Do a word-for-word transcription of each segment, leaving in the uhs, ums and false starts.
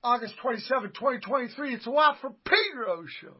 August twenty-seventh, twenty twenty-three. It's a Watt from Pedro show.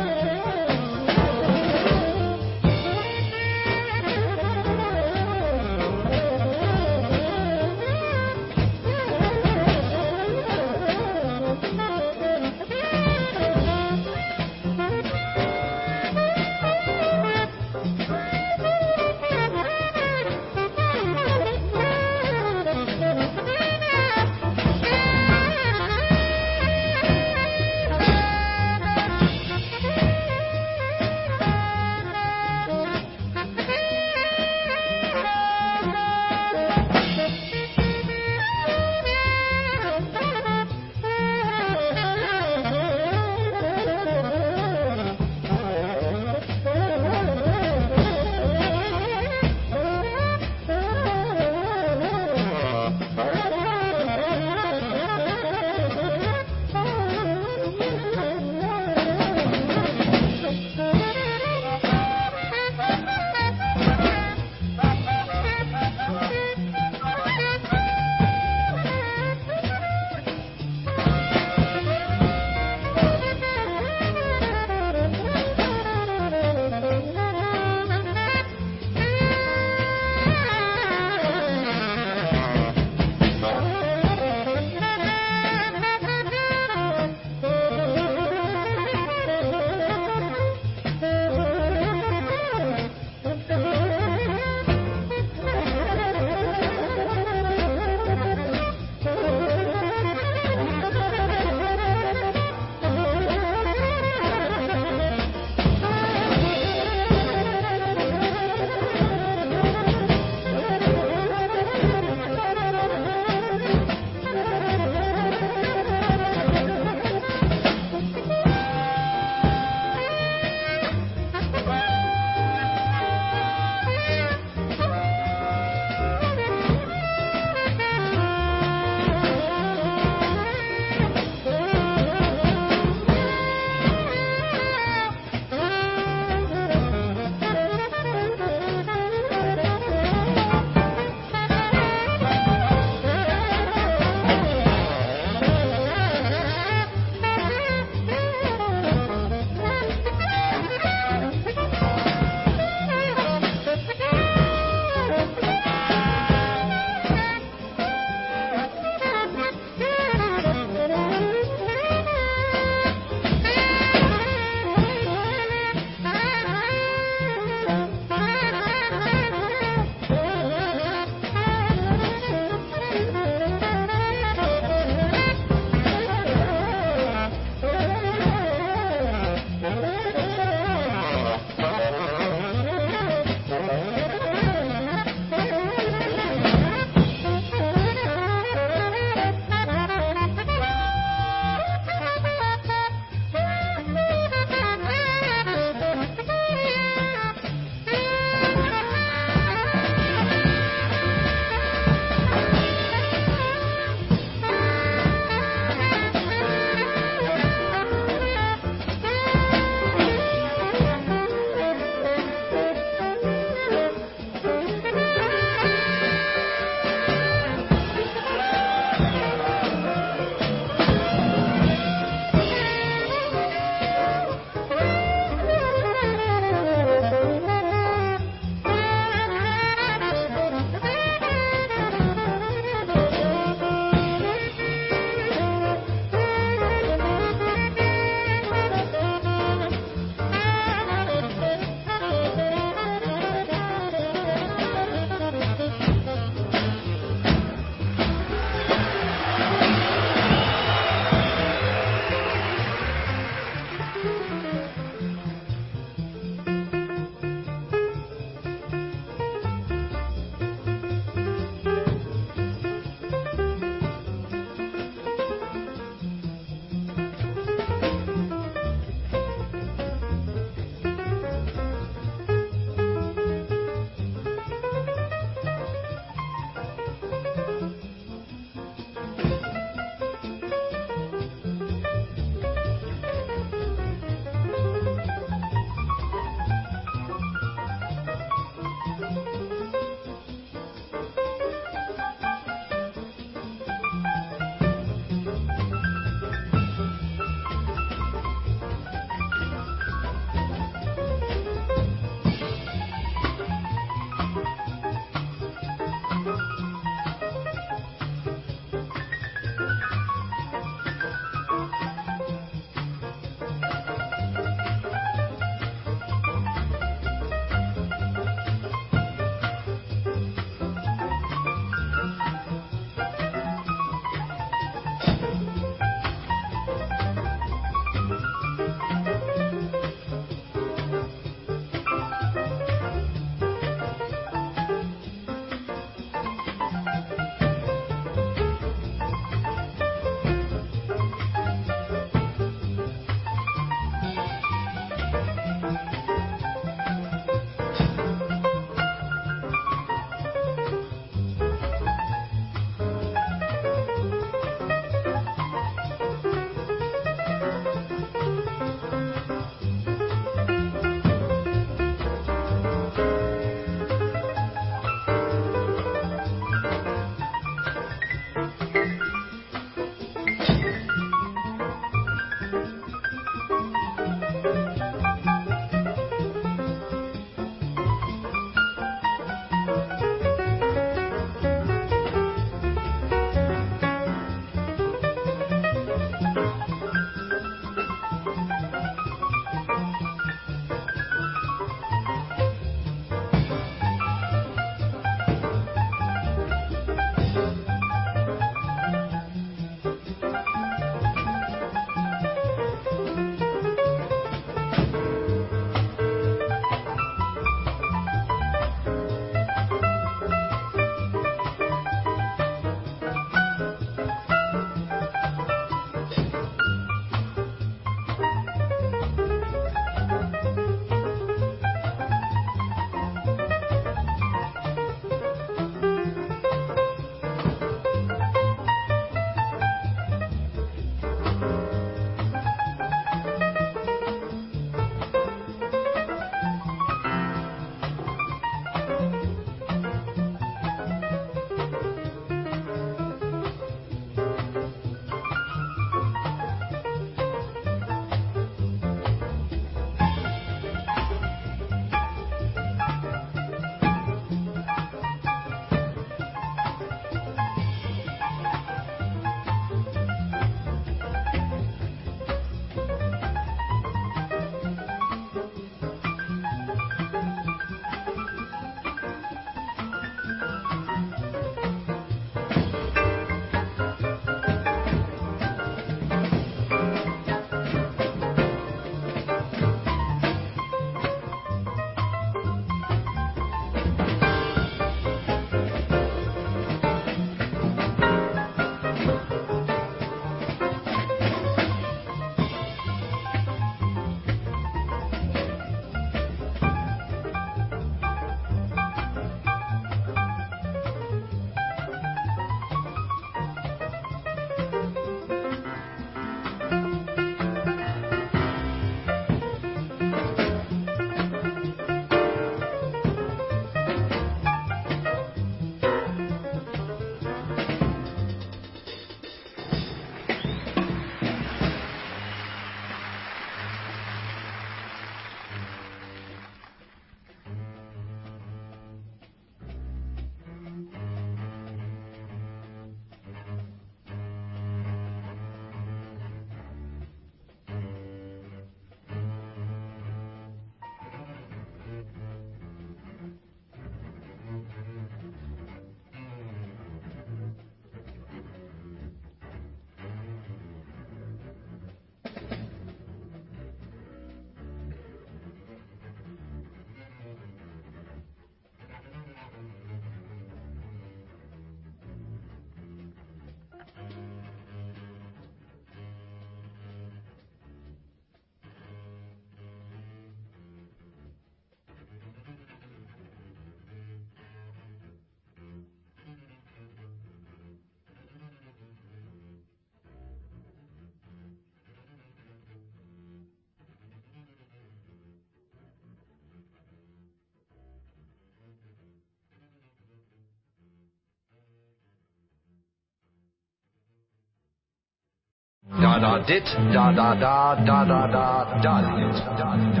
Da da dit, da da da, da da da, da dit, da da.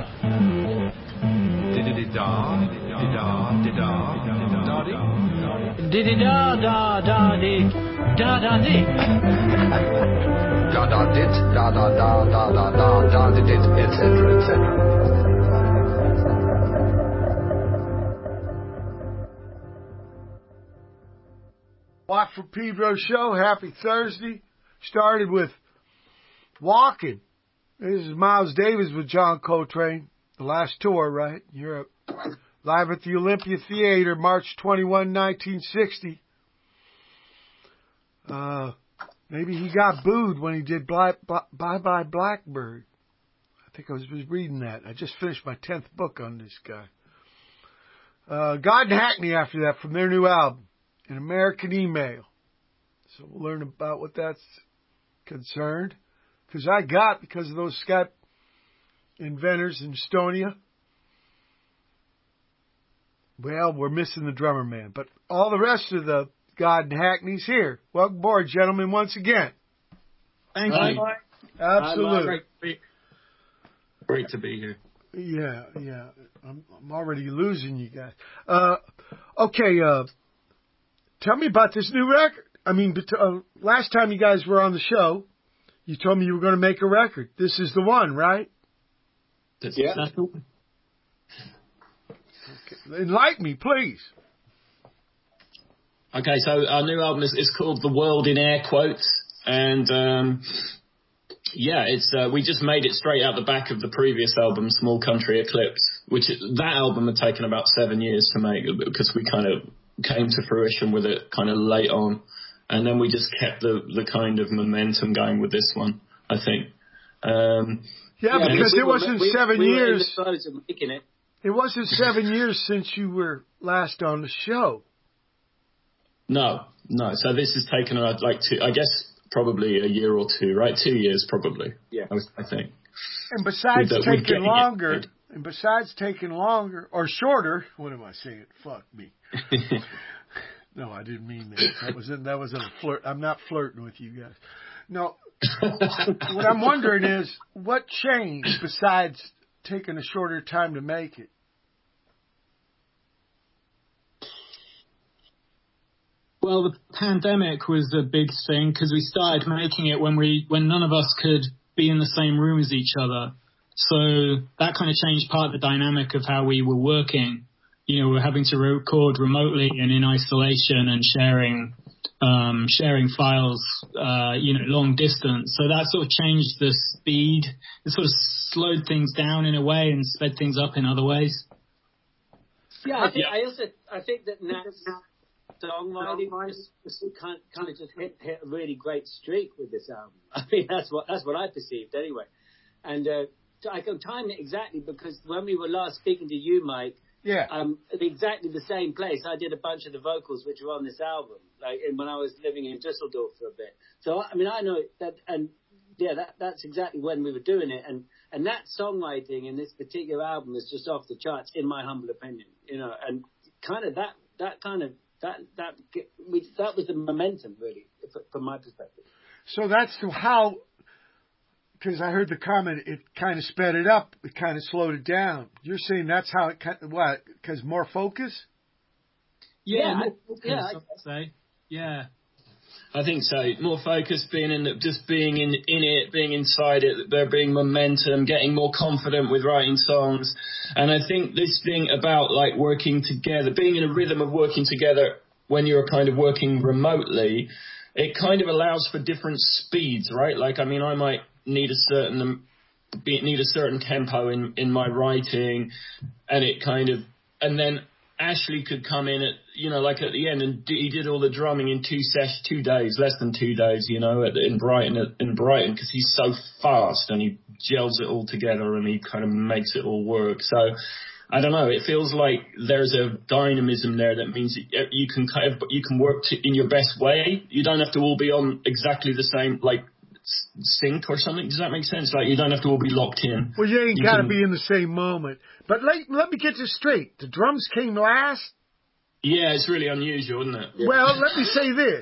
Diddy da, diddy da, diddy da, da di. Diddy da da da di, da da di. Da da dit, da da da, da da da, da di dit, et cetera, et cetera. Watt from Pedro show. Happy Thursday. Started with Walking. This is Miles Davis with John Coltrane. The last tour, right? Europe. Live at the Olympia Theater, March twenty-first, nineteen sixty. Uh, maybe he got booed when he did Bye Bye Blackbird. I think I was reading that. I just finished my tenth book on this guy. Uh, God and Hackney after that from their new album, An American Email. So we'll learn about what that's concerned. Because I got, because of those Skype inventors in Estonia, well, we're missing the drummer man. But all the rest of the God and Hackney's here. Welcome aboard, gentlemen, once again. Thank Hi, you. Mike. Absolutely. Great to be, great to be here. Yeah, yeah. I'm, I'm already losing you guys. Uh, okay, uh, tell me about this new record. I mean, but, uh, last time you guys were on the show, you told me you were going to make a record. This is the one, right? That's yeah. Exactly. Okay. Enlighten me, please. Okay, so our new album is, is called The World in Air Quotes, and um, yeah, it's uh, we just made it straight out the back of the previous album, Small Country Eclipse, which it, that album had taken about seven years to make because we kind of came to fruition with it kind of late on, and then we just kept the the kind of momentum going with this one, I think. Um, yeah, yeah, because we it were, wasn't we, seven we years. Were in the of making it. It wasn't seven years since you were last on the show. No, no. So this has taken uh, like two, I guess probably a year or two, right? Two years probably. Yeah. I, I think. And besides the, taking longer, it, and besides taking longer or shorter, what am I saying? Fuck me. No, I didn't mean that. That was in, that was in a flirt. I'm not flirting with you guys. No. What I'm wondering is what changed besides taking a shorter time to make it? Well, the pandemic was a big thing because we started making it when we when none of us could be in the same room as each other. So that kind of changed part of the dynamic of how we were working. You know, we're having to record remotely and in isolation and sharing um, sharing files, uh, you know, long distance. So that sort of changed the speed. It sort of slowed things down in a way and sped things up in other ways. Yeah, I think I also I think that Nat's songwriting just, just kind, kind of just hit, hit a really great streak with this album. I mean, that's what that's what I perceived anyway. And uh, I can time it exactly because when we were last speaking to you, Mike, yeah, um, at exactly the same place, I did a bunch of the vocals which were on this album, like in, when I was living in Düsseldorf for a bit. So I mean, I know that, and yeah, that that's exactly when we were doing it. And and that songwriting in this particular album is just off the charts, in my humble opinion. You know, and kind of that that kind of That that we, that was the momentum, really, from my perspective. So that's how, because I heard the comment, it kind of sped it up, it kind of slowed it down. You're saying that's how it, what, because more focus? Yeah, yeah, more I, focus, yeah, I would say. Yeah. I think so. More focus, being in, the, just being in in it, being inside it, there being momentum, getting more confident with writing songs. And I think this thing about like working together, being in a rhythm of working together when you're kind of working remotely, it kind of allows for different speeds, right? Like, I mean, I might need a certain be, need a certain tempo in in my writing, and it kind of, and then Ashley could come in at, you know, like at the end, and d- he did all the drumming in two sesh, two days, less than two days, you know, at, in Brighton, at, in Brighton, because he's so fast and he gels it all together and he kind of makes it all work. So I don't know. It feels like there's a dynamism there that means that you can kind of you can work to, in your best way. You don't have to all be on exactly the same like sync or something. Does that make sense? Like you don't have to all be locked in. Well, you ain't you got to can, be in the same moment. But let, let me get this straight. The drums came last? Yeah, it's really unusual, isn't it? Well, let me say this.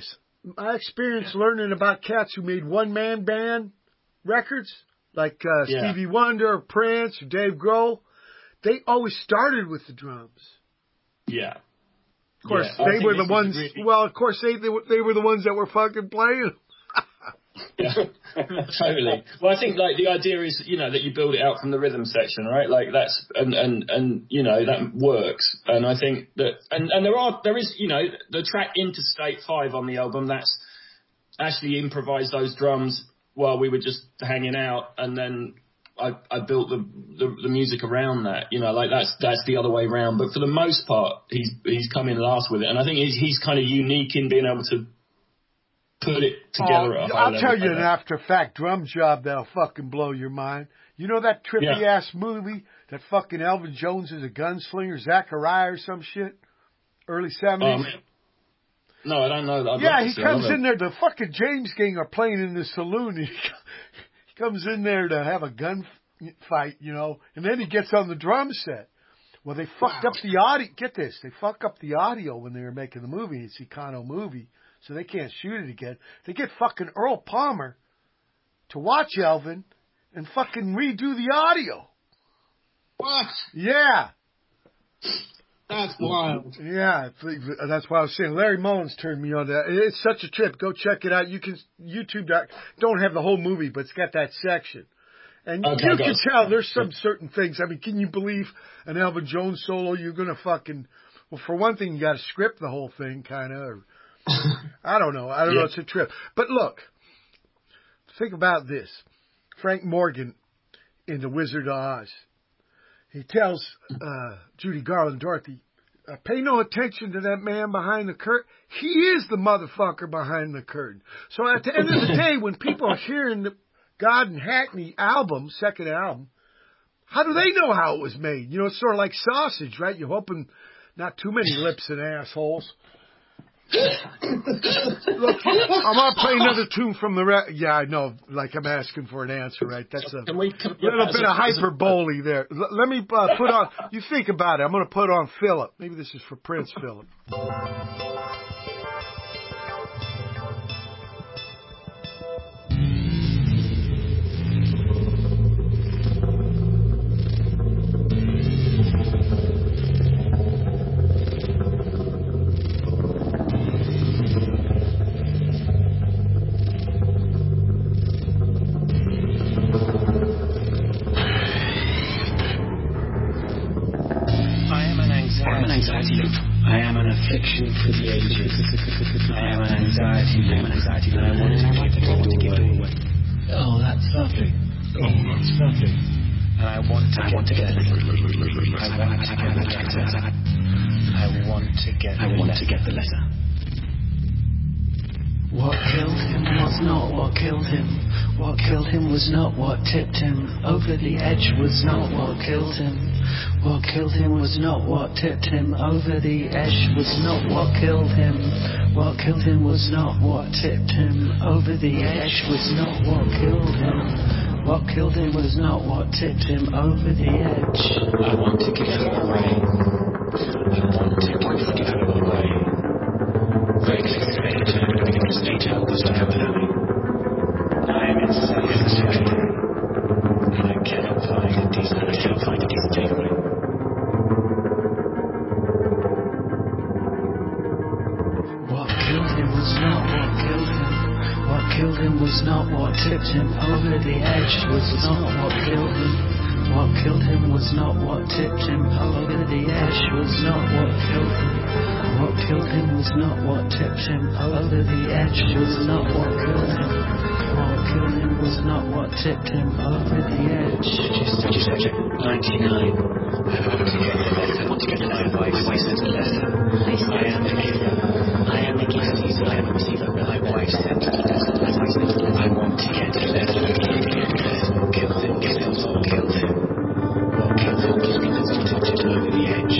my experience learning about cats who made one-man band records, like uh, Yeah. Stevie Wonder, or Prince, or Dave Grohl, they always started with the drums. Yeah. Of course, Yeah, I they think were this the is ones. really- Well, of course, they they were, they were the ones that were fucking playing. Yeah, totally. Well, I think like the idea is, you know, that you build it out from the rhythm section, right? Like that's and and and you know that works. And I think that and and there are there is you know the track Interstate Five on the album that's actually improvised those drums while we were just hanging out, and then I I built the the, the music around that. You know, like that's that's the other way around. But for the most part, he's he's come in last with it, and I think he's he's kind of unique in being able to put it together Oh, at a high I'll level tell you like an that. after fact drum job that'll fucking blow your mind. You know that trippy Yeah. ass movie that fucking Elvin Jones is a gunslinger, Zachariah or some shit, early seventies. Um, no, I don't know that. I'd Yeah, love to he see it. comes I love in there. The fucking James Gang are playing in the saloon. He, he comes in there to have a gun f- fight, you know, and then he gets on the drum set. Well, they fucked up the audio. Get this, they fuck up the audio when they were making the movie. It's Econo movie, so they can't shoot it again. They get fucking Earl Palmer to watch Elvin and fucking redo the audio. What? Yeah. That's wild. Yeah, that's why I was saying Larry Mullins turned me on to that. It's such a trip. Go check it out. You can YouTube. Don't have the whole movie, but it's got that section. And Okay, you got can it. tell there's some certain things. I mean, can you believe an Elvin Jones solo? You're going to fucking, well, for one thing, you got to script the whole thing, kind of. I don't know. I don't Yeah. know. It's a trip. But look, think about this. Frank Morgan in The Wizard of Oz. He tells uh, Judy Garland, Dorothy, uh, pay no attention to that man behind the curtain. He is the motherfucker behind the curtain. So at the end of the day, when people are hearing the God and Hackney album, second album, how do they know how it was made? You know, it's sort of like sausage, right? You're hoping not too many lips and assholes. Look, I'm going to play another tune from the... Re- yeah, I know, like I'm asking for an answer, right? That's a Can we? Can, little as bit a- of as a- hyperbole there. L- let me uh, put on... You think about it. I'm going to put on Philip. Maybe this is for Prince Philip. I am an anxiety loop. I am an affliction for the ages. I am an anxiety loop. I am an anxiety loop. And I want to give it away. Oh, that's lovely. Oh, that's lovely. And I want to I want to get the letter. I want to get the letter. I want to get I want to get the letter. What killed him was not what killed him. What killed him was not what tipped him over the edge, was not what killed him. What killed him was not what tipped him over the edge, was not what killed him. What killed him was not what tipped him over the edge, was not what killed him. What killed him was not what tipped him over the edge. I want to give her away. I want to give her away. Rex Spectre, Spectre was vocabulary. I am insane, and I cannot find a decent, and I cannot find a decent takeaway. What killed him was not what killed him. What killed him was not what tipped him over the edge, was not what killed him. What killed him was not what tipped him over the edge, was not what killed him. What killed him was not what tipped him over the edge, was not what killed him. What killed him was not what tipped him over the edge. Register ninety-nine. I want to get the letter. I want to get the letter. My wife sent a letter. I am the giver. I am the giver. I am the receiver. My wife sent a letter. I want to get the letter. What killed him? Killed him. What killed him? What killed him? Killed him. What tipped him over the edge?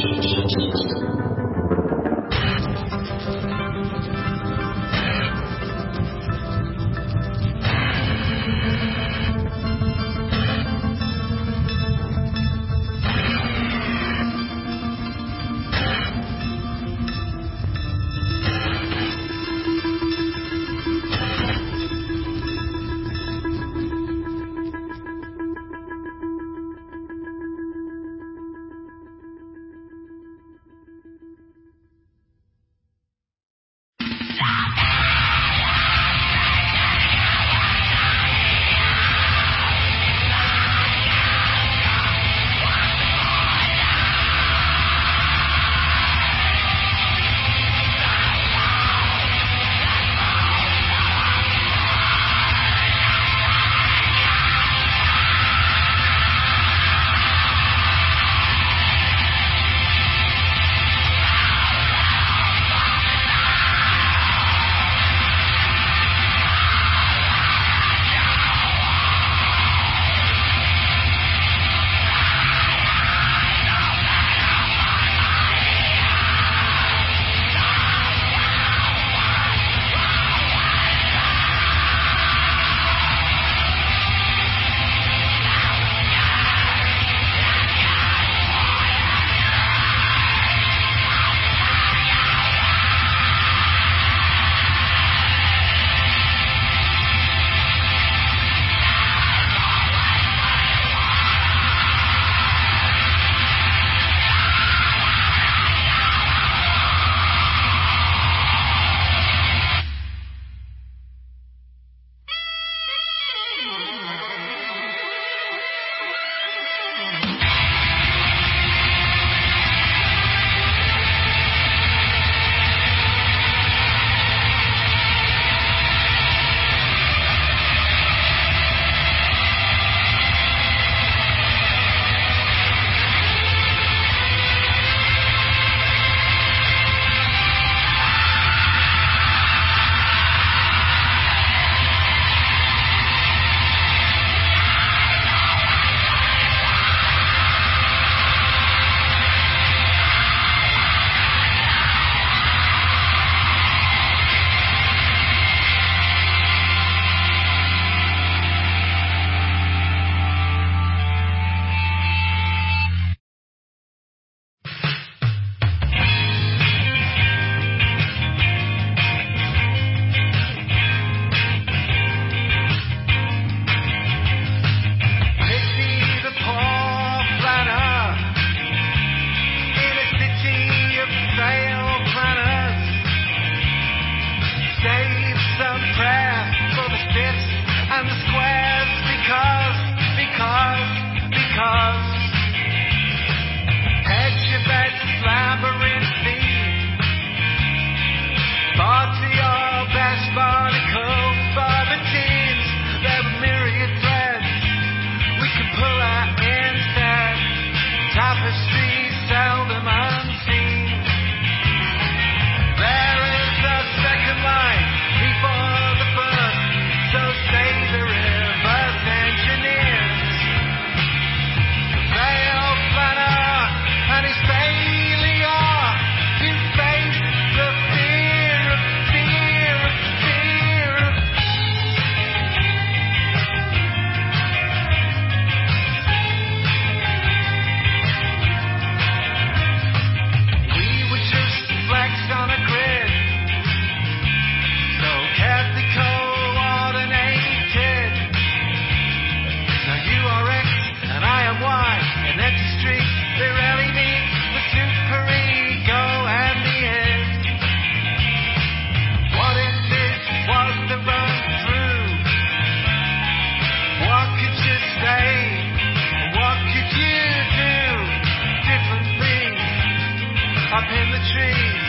the trees.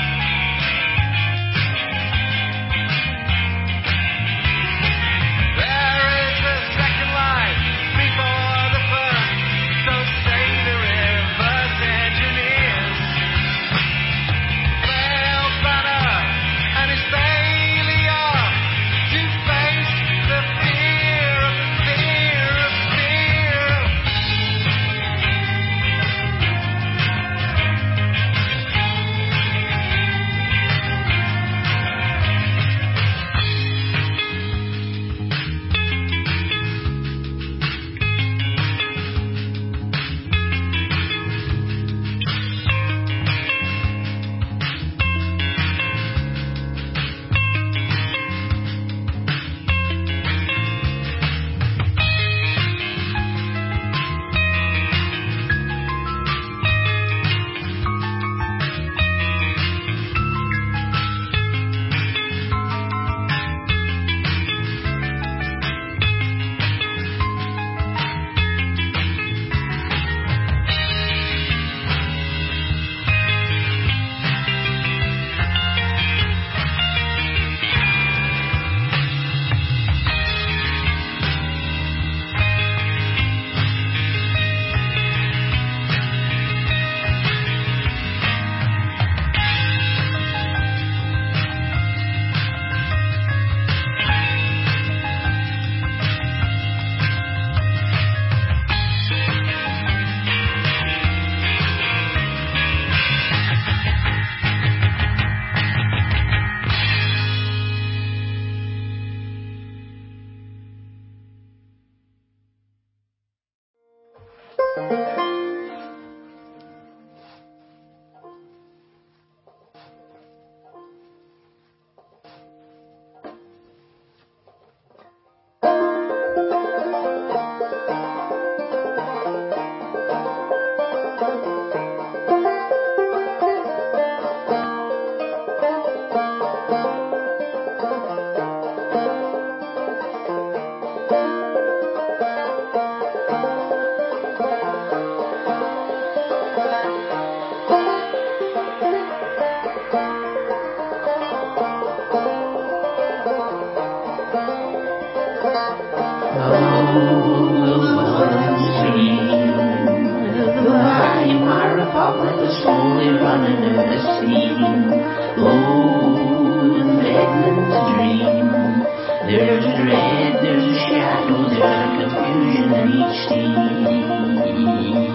There is a second life before the first, so say the reverse engineers. Failed Banner and his failure to face the fear of fear of fear. Slowly running in the steam. Oh, the Magnet dream. There's a dread, there's a shadow, there's a confusion in each scene.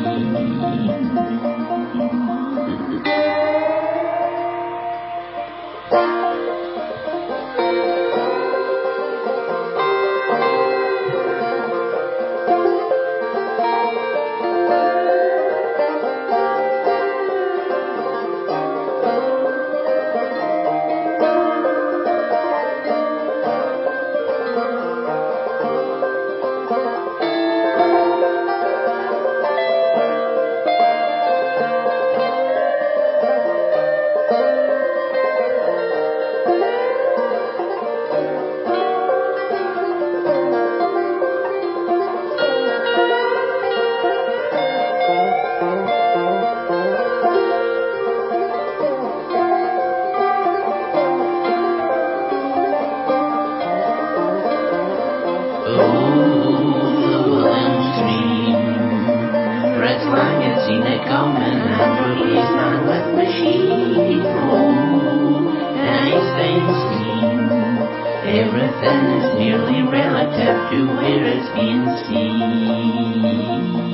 Everything is merely relative to where it's being seen.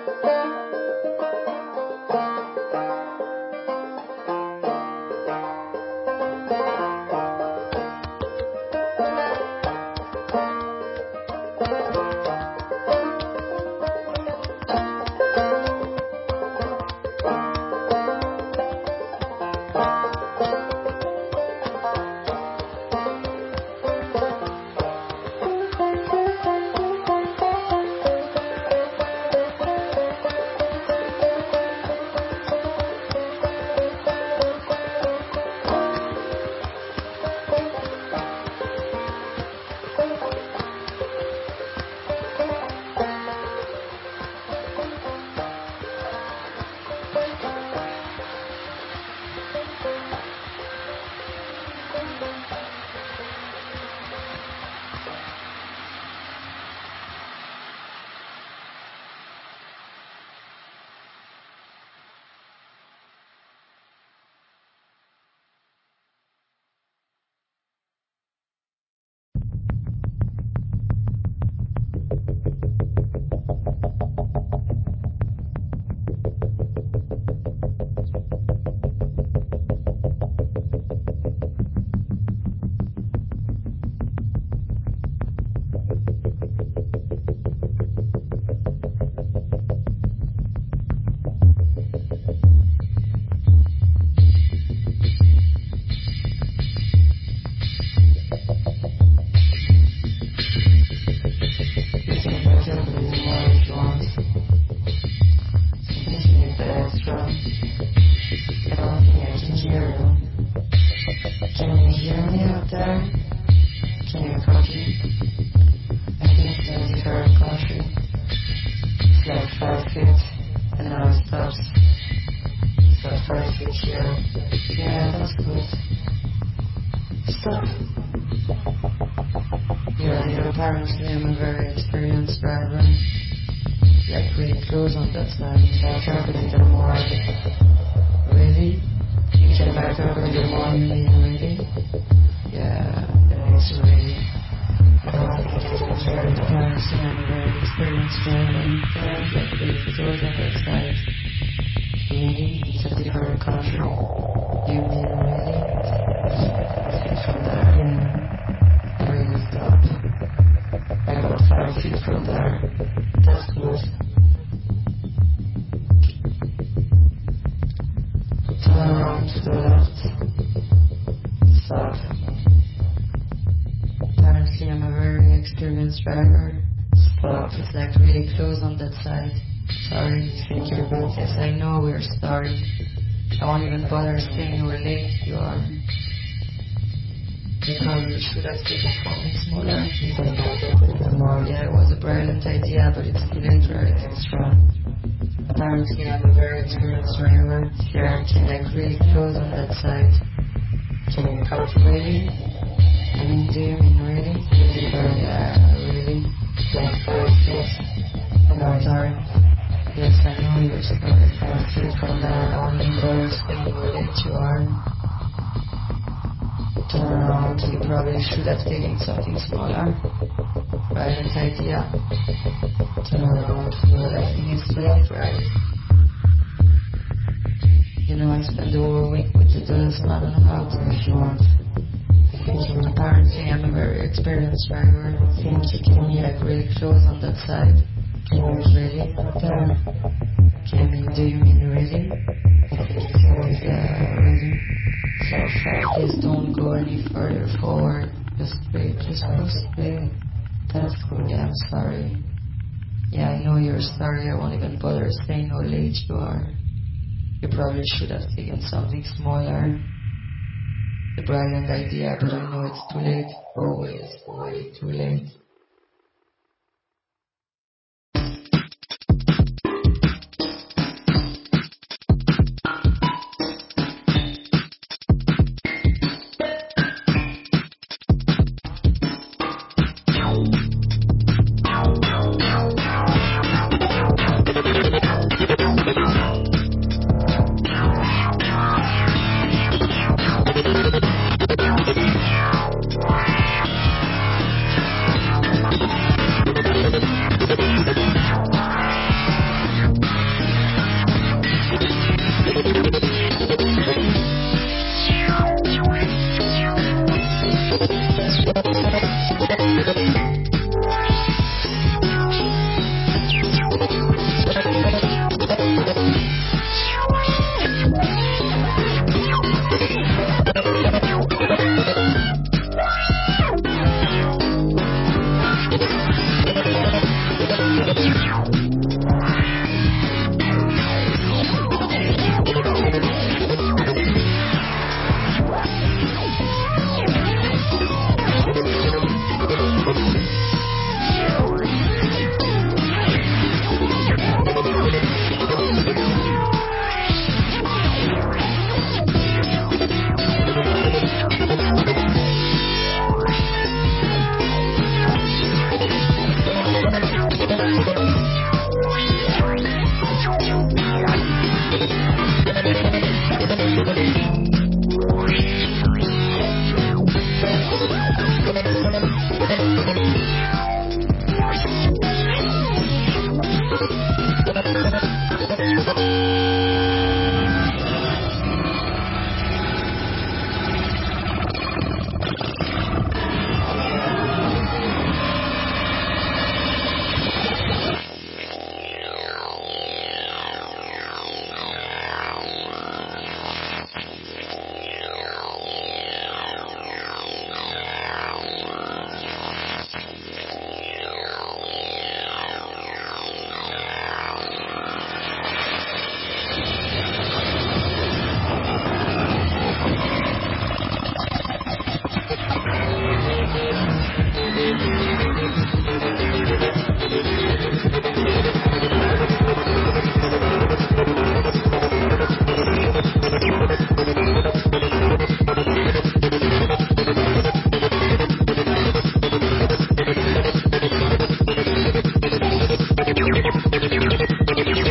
Should have taken something smaller. The brilliant idea, but I know it's too late. Always, way too late.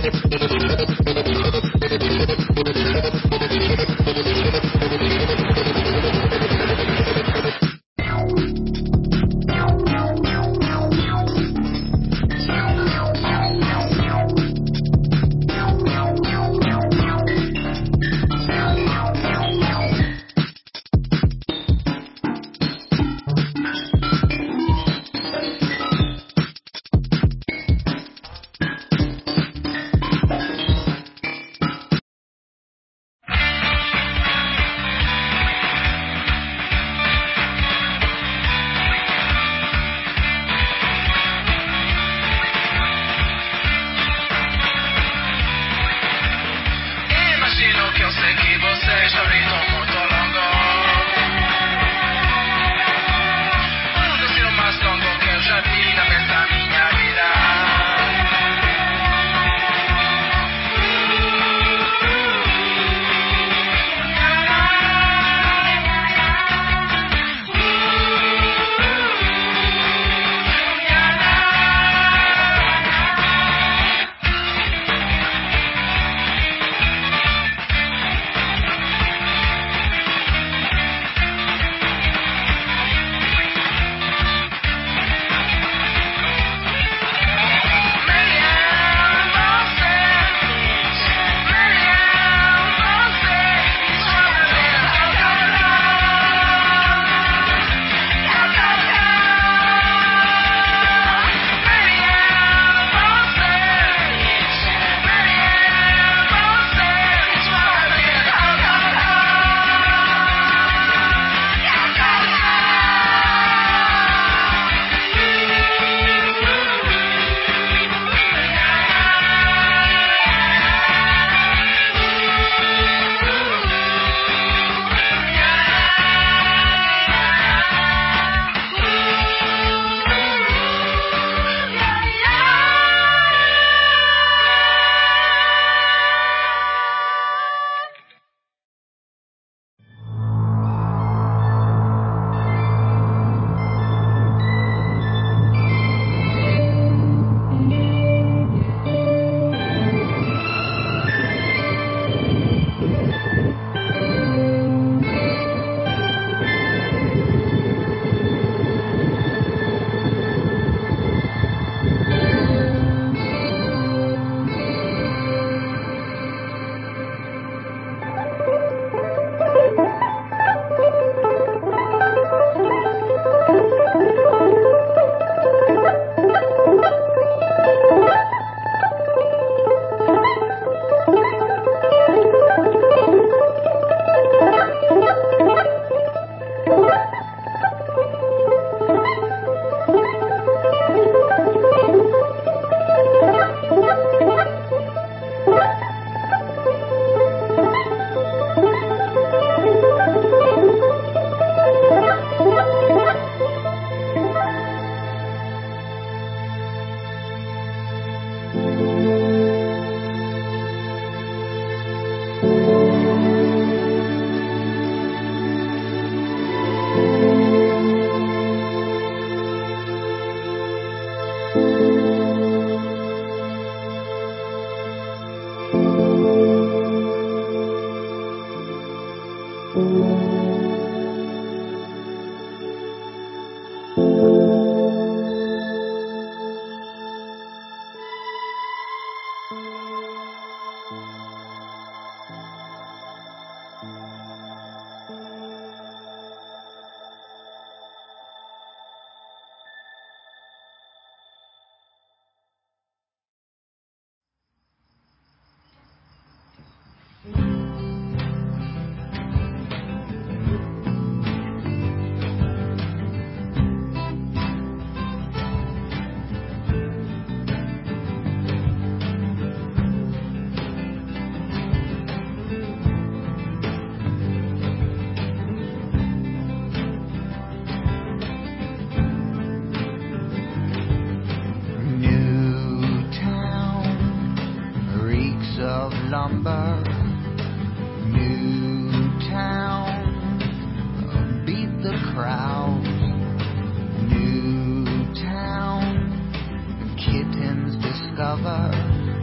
discover that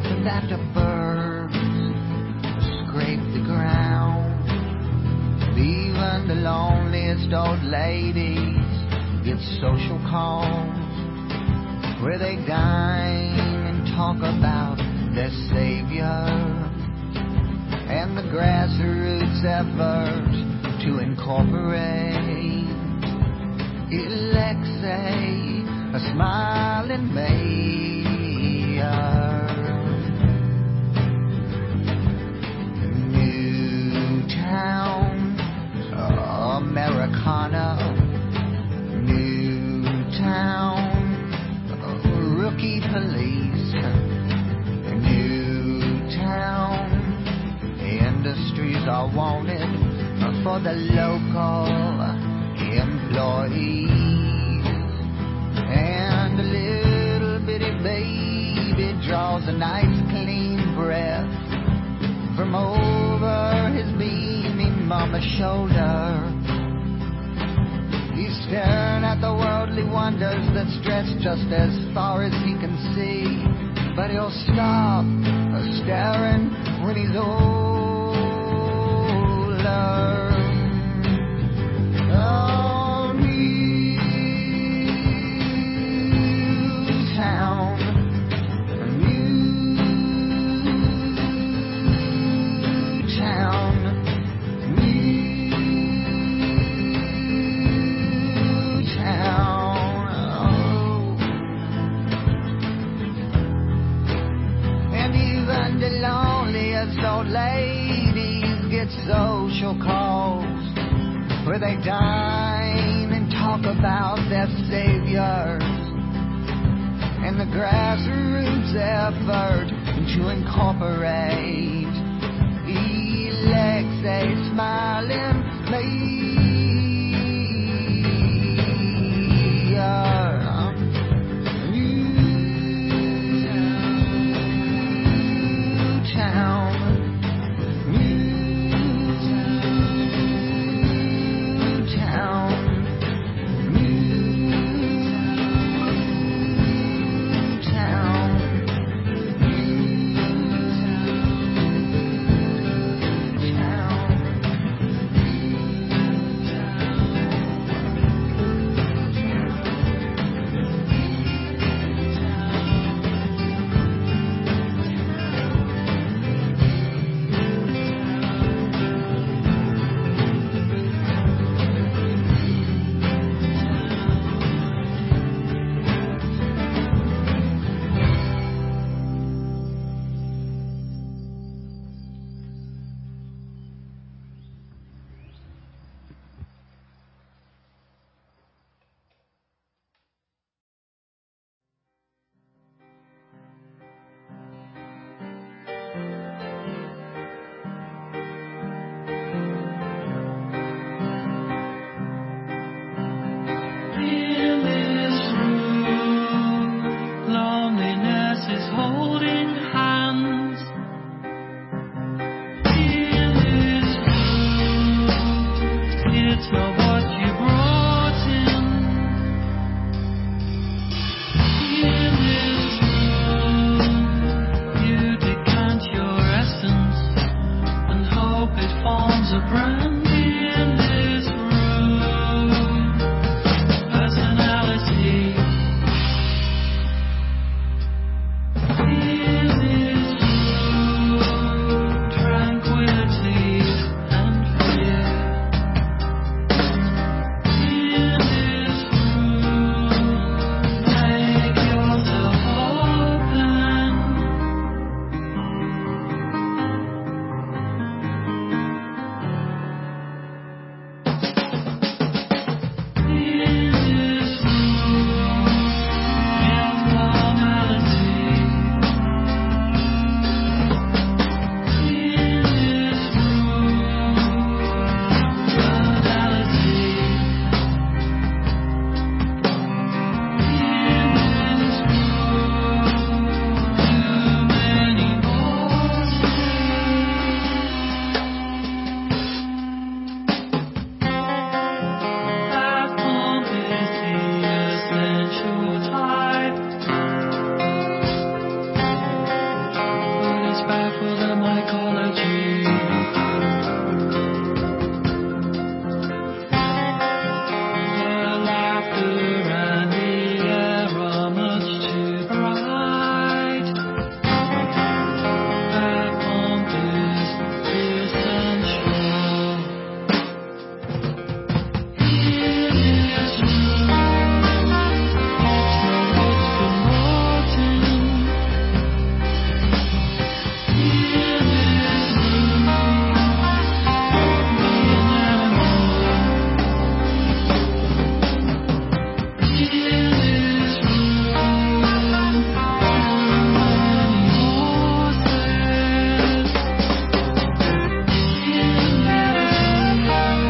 after birds scrape the ground. Even the loneliest old ladies get social calls where they dine and talk about their savior and the grassroots effort to incorporate Alexei, a smiling mayor. Newtown, Americana. Newtown, rookie police. Newtown, industries are wanted for the local employees. And a little bitty baby draws a nice clean breath from over his beaming mama's shoulder. He's staring at the worldly wonders that stretch just as far as he can see. But he'll stop staring when he's older. Oh, Newtown, Newtown, Newtown. Oh. And even the loneliest old ladies get social calls where they dine and talk about their saviors and the grassroots effort to incorporate Alexei smiling mayor. Newtown. baffle the mycology. The laughter and the air are much too bright. That pomp is essential. In this room, it's no good for Martin. In this room, don't be an animal. In this room, too many horses. In this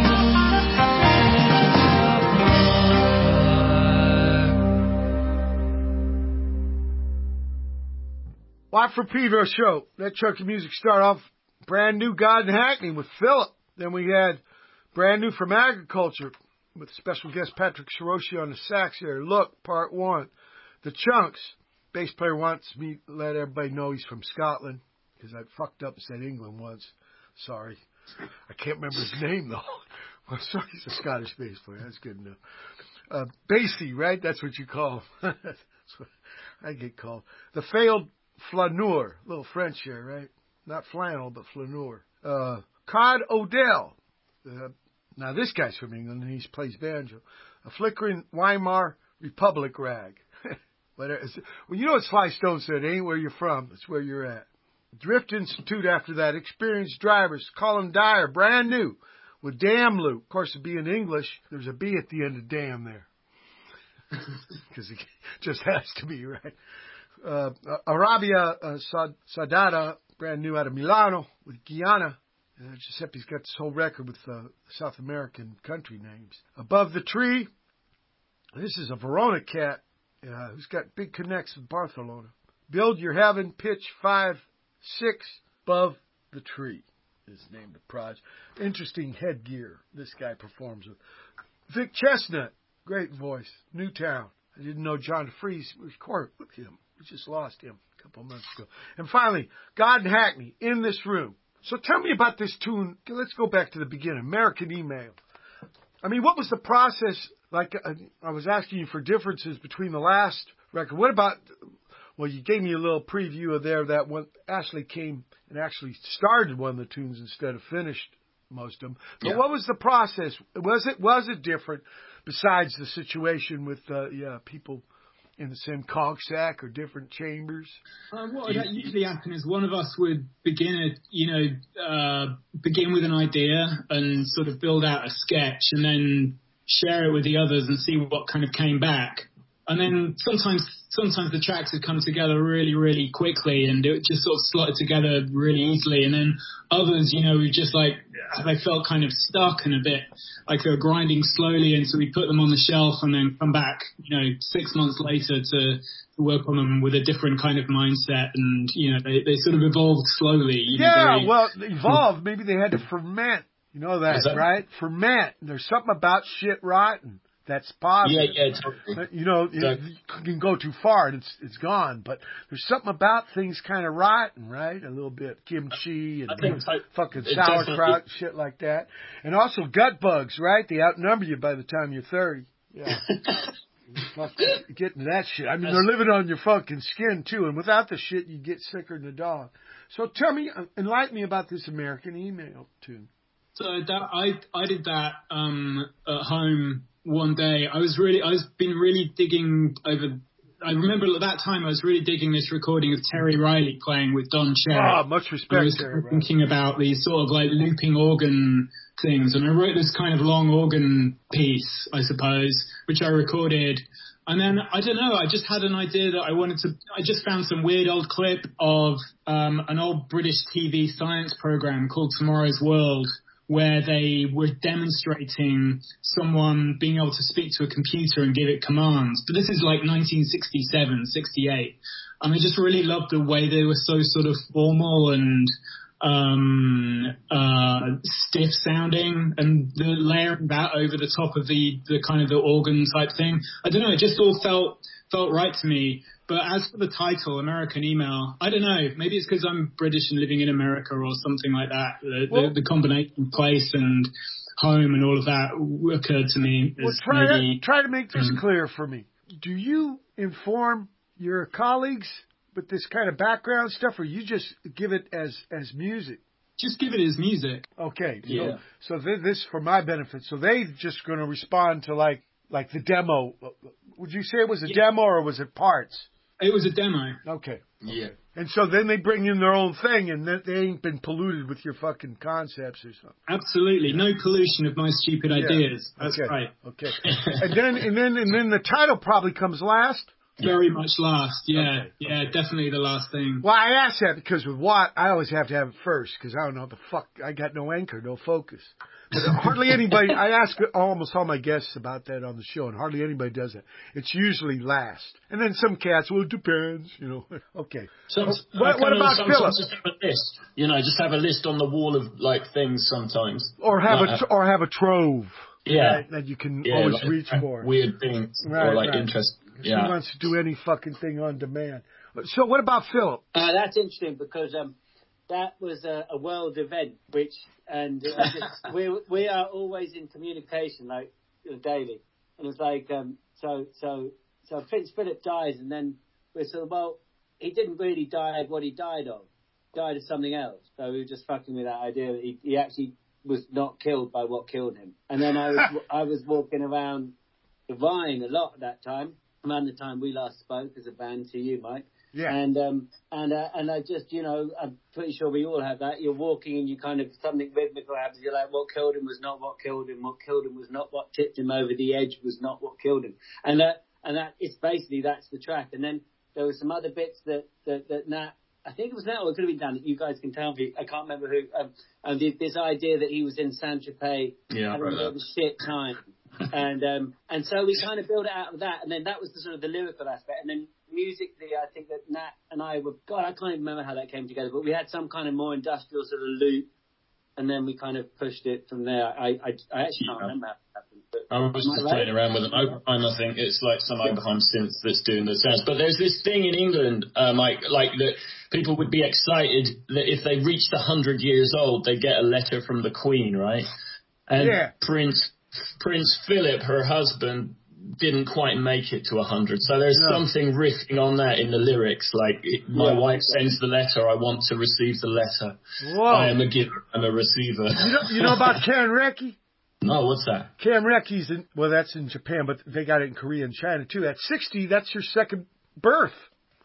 Watt from Pedro show. That chunk of music started off brand new God in Hackney with Philip. Then we had brand new from Agriculture with special guest Patrick Shiroshi on the sax there. Look, part one. The Chunks. Bass player wants me to let everybody know he's from Scotland because I fucked up and said England once. Sorry. I can't remember his name though. Well, sorry, he's a Scottish bass player. That's good enough. Uh, Bassy, right? That's what you call him. That's what I get called. The Failed Flaneur. A little French here, right? Not flannel, but flaneur. Uh, Cod Odell. Uh, now this guy's from England and he plays banjo. A Flickering Weimar Republic rag. But uh, well, you know what Sly Stone said? It ain't where you're from, it's where you're at. Drift Institute after that. Experienced drivers. Colin Dyer, brand new. With Damn Loop. Of course, it'd be in English. There's a B at the end of damn there. Because it just has to be, right? Uh, Arabia uh, Sad- Sadada, brand new out of Milano with Guyana. Uh, Giuseppe's got this whole record with uh, South American country names. Above the Tree. This is a Verona cat uh, who's got big connects with Barcelona. Build Your Heaven, pitch five six. Above the Tree is named the project. Interesting headgear this guy performs with. Vic Chestnut, great voice. Newtown. I didn't know John DeFries recorded with him. We just lost him a couple of months ago. And finally, God and Hackney, In This Room. So tell me about this tune. Let's go back to the beginning. American Email. I mean, what was the process? Like, uh, I was asking you for differences between the last record. What about, well, you gave me a little preview of there that when Ashley came and actually started one of the tunes instead of finished most of them. But Yeah. what was the process? Was it, was it different besides the situation with, uh, yeah, people in the same conch sack or different chambers? Uh, what would usually happen is one of us would begin a, you know, uh, begin with an idea and sort of build out a sketch and then share it with the others and see what kind of came back. And then sometimes, sometimes the tracks would come together really, really quickly and it just sort of slotted together really easily. And then others, you know, we just like, they felt kind of stuck and a bit like they were grinding slowly. And so we put them on the shelf and then come back, you know, six months later to, to work on them with a different kind of mindset. And, you know, they, they sort of evolved slowly. You know, Yeah, very, well, evolved. Maybe they had to ferment. You know that, that- right? Ferment. There's something about shit rotten that's positive. Yeah, yeah, totally. But, you know, you, Totally. you can go too far and it's it's gone. But there's something about things kind of rotten, right? A little bit kimchi and I think so. fucking It sauerkraut, shit like that. And also gut bugs, right? They outnumber you by the time you're thirty. Yeah. Fuck, getting that shit. I mean, they're living on your fucking skin too. And without the shit, you get sicker than a dog. So tell me, enlighten me about this American Email tune. So that I I did that um, at home one day. I was really I was been really digging over. I remember at that time I was really digging this recording of Terry Riley playing with Don Cherry. Ah, much I respect, was Terry Riley. thinking about these sort of like looping organ things, and I wrote this kind of long organ piece, I suppose, which I recorded. And then, I don't know, I just had an idea that I wanted to, I just found some weird old clip of um, an old British T V science program called Tomorrow's World, where they were demonstrating someone being able to speak to a computer and give it commands. But this is like nineteen sixty-seven, sixty-eight. And I just really loved the way they were so sort of formal and um, uh, stiff sounding, and the layering that over the top of the, the kind of the organ type thing. I don't know, it just all felt felt right to me. But But as for the title, American Email, I don't know. Maybe it's because I'm British and living in America or something like that. The, well, the, the combination of place and home and all of that occurred to me. Well, as try, maybe, to, try to make this um, clear for me. Do you inform your colleagues with this kind of background stuff, or you just give it as, as music? Just give it as music. Okay. Yeah. So, so th- this for my benefit. So they just going to respond to like like the demo. Would you say it was a Yeah. demo or was it parts? It was a demo. Okay. Yeah. And so then they bring in their own thing, and they they ain't been polluted with your fucking concepts or something. Absolutely. No pollution of my stupid Yeah. ideas. That's okay. right. Okay. and then and then and then the title probably comes last. Very much last. Yeah. Okay. Yeah, Okay. definitely the last thing. Well, I asked that because with Watt, I always have to have it first because I don't know the fuck. I got no anchor, no focus. But hardly anybody. I ask almost all my guests about that on the show, and hardly anybody does it. It's usually last, and then some cats. Well, it depends, you know. Okay. So, what, what about Philip? Just have a list. You know, just have a list on the wall of like things sometimes. Or have like, a or have a trove. Yeah. That, that you can yeah, always like, reach for. Weird things Right, or like right. interest. Who Yeah. wants to do any fucking thing on demand? So what about Philip? Uh, that's interesting because um, that was a, a world event, which and uh, just, we we are always in communication, like you know, daily. And it's like um, so so so Prince Philip dies, and then we're sort of well, he didn't really die of what he died of. He died of something else. So we were just fucking with that idea that he, he actually was not killed by what killed him. And then I was I was walking around the Vine a lot at that time. Around the time we last spoke as a band to you, Mike. Yeah. And um and uh, and I just, you know, I'm pretty sure we all have that. You're walking and you kind of something rhythmical happens. You're like, what killed him was not what killed him. What killed him was not what tipped him over the edge. Was not what killed him. And that and that it's basically that's the track. And then there were some other bits that that that Nat. I think it was Nat or it could have been Dan. You guys can tell me. I can't remember who. Um, and the, this idea that he was in Saint Tropez Yeah, having right a bit of a shit time. and um, and so we kind of built it out of that, and then that was the sort of the lyrical aspect, and then musically, I think that Nat and I were God, I can't even remember how that came together, but we had some kind of more industrial sort of loop, and then we kind of pushed it from there. I I, I actually can't Yeah. remember how it happened. But I was just right? playing around with an Oberheim. I think it's like some Oberheim synth that's doing the sounds. But there's this thing in England, um, like like that people would be excited that if they reached a hundred years old, they get a letter from the Queen, right? And Yeah. Prince Prince Philip, her husband, didn't quite make it to a hundred. So there's No. something riffing on that in the lyrics. Like it, my Yeah. wife sends the letter, I want to receive the letter. Whoa. I am a giver, I'm a receiver. You know, you know about Karen Recchi? Oh, what's that? Karen Recchi's in, well, that's in Japan, but they got it in Korea and China too. At sixty, that's your second birth.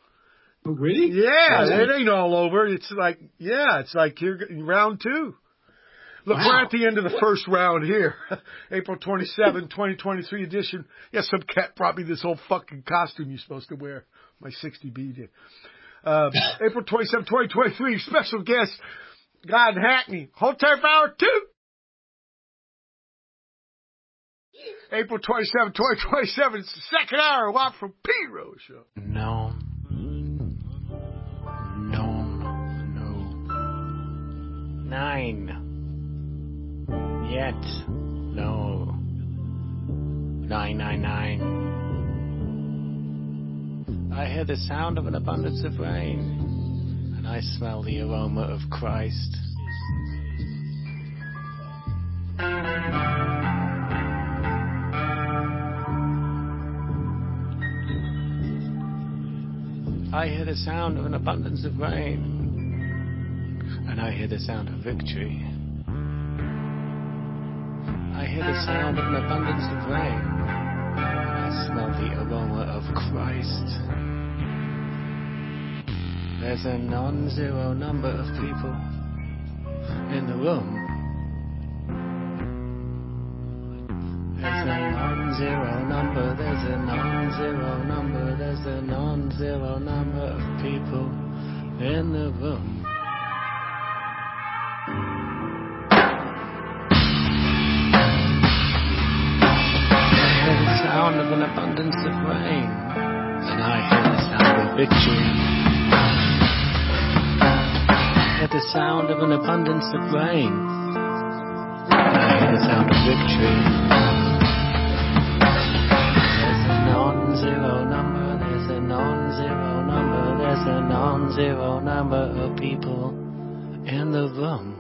Oh, really? Yeah, Really? it ain't all over. It's like, yeah, it's like you're round two. Look, Wow. we're at the end of the first round here. April twenty-seventh, twenty twenty-three edition. Yeah, some cat brought me this whole fucking costume you're supposed to wear. My sixty B did. Uh, April twenty-seventh, twenty twenty-three, special guest, God in Hackney. Hold tight for hour two. April twenty-seventh, twenty twenty-seven, it's the second hour, Watt from P-Rose Show. No. No. No. Nine. Yet. No. Nine, nine, nine. I hear the sound of an abundance of rain, and I smell the aroma of Christ. I hear the sound of an abundance of rain, and I hear the sound of victory. I hear the sound of an abundance of rain, and I smell the aroma of Christ. There's a non-zero number of people in the room. There's a non-zero number, there's a non-zero number, there's a non-zero number of people in the room. I hear the sound of an abundance of rain, and I hear the sound of victory. I hear the sound of an abundance of rain, and I hear the sound of victory. There's a non-zero number, there's a non-zero there's a non-zero number of people in the room.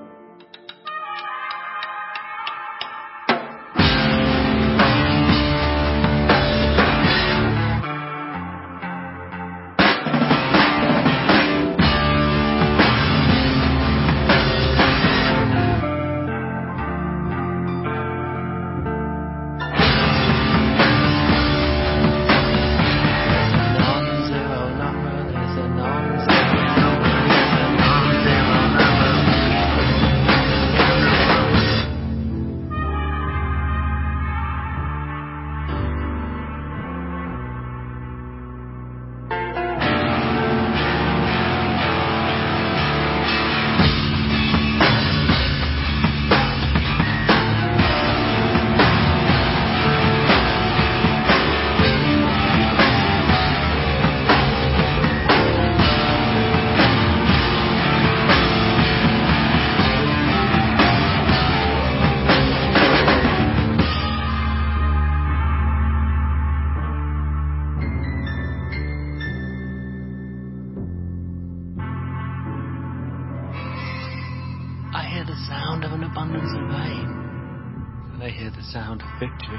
Sound of victory.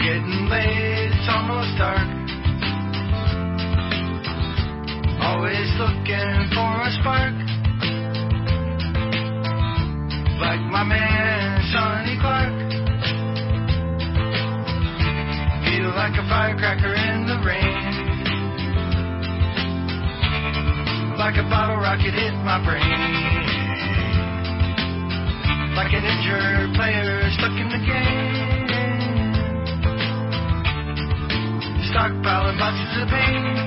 getting late, it's almost dark. Always looking for a spark. Like my man Sonny Clark. Feel like a firecracker in the rain. Like a bottle rocket hit my brain. Like an injured player stuck in the game. Stockpiling boxes of pain.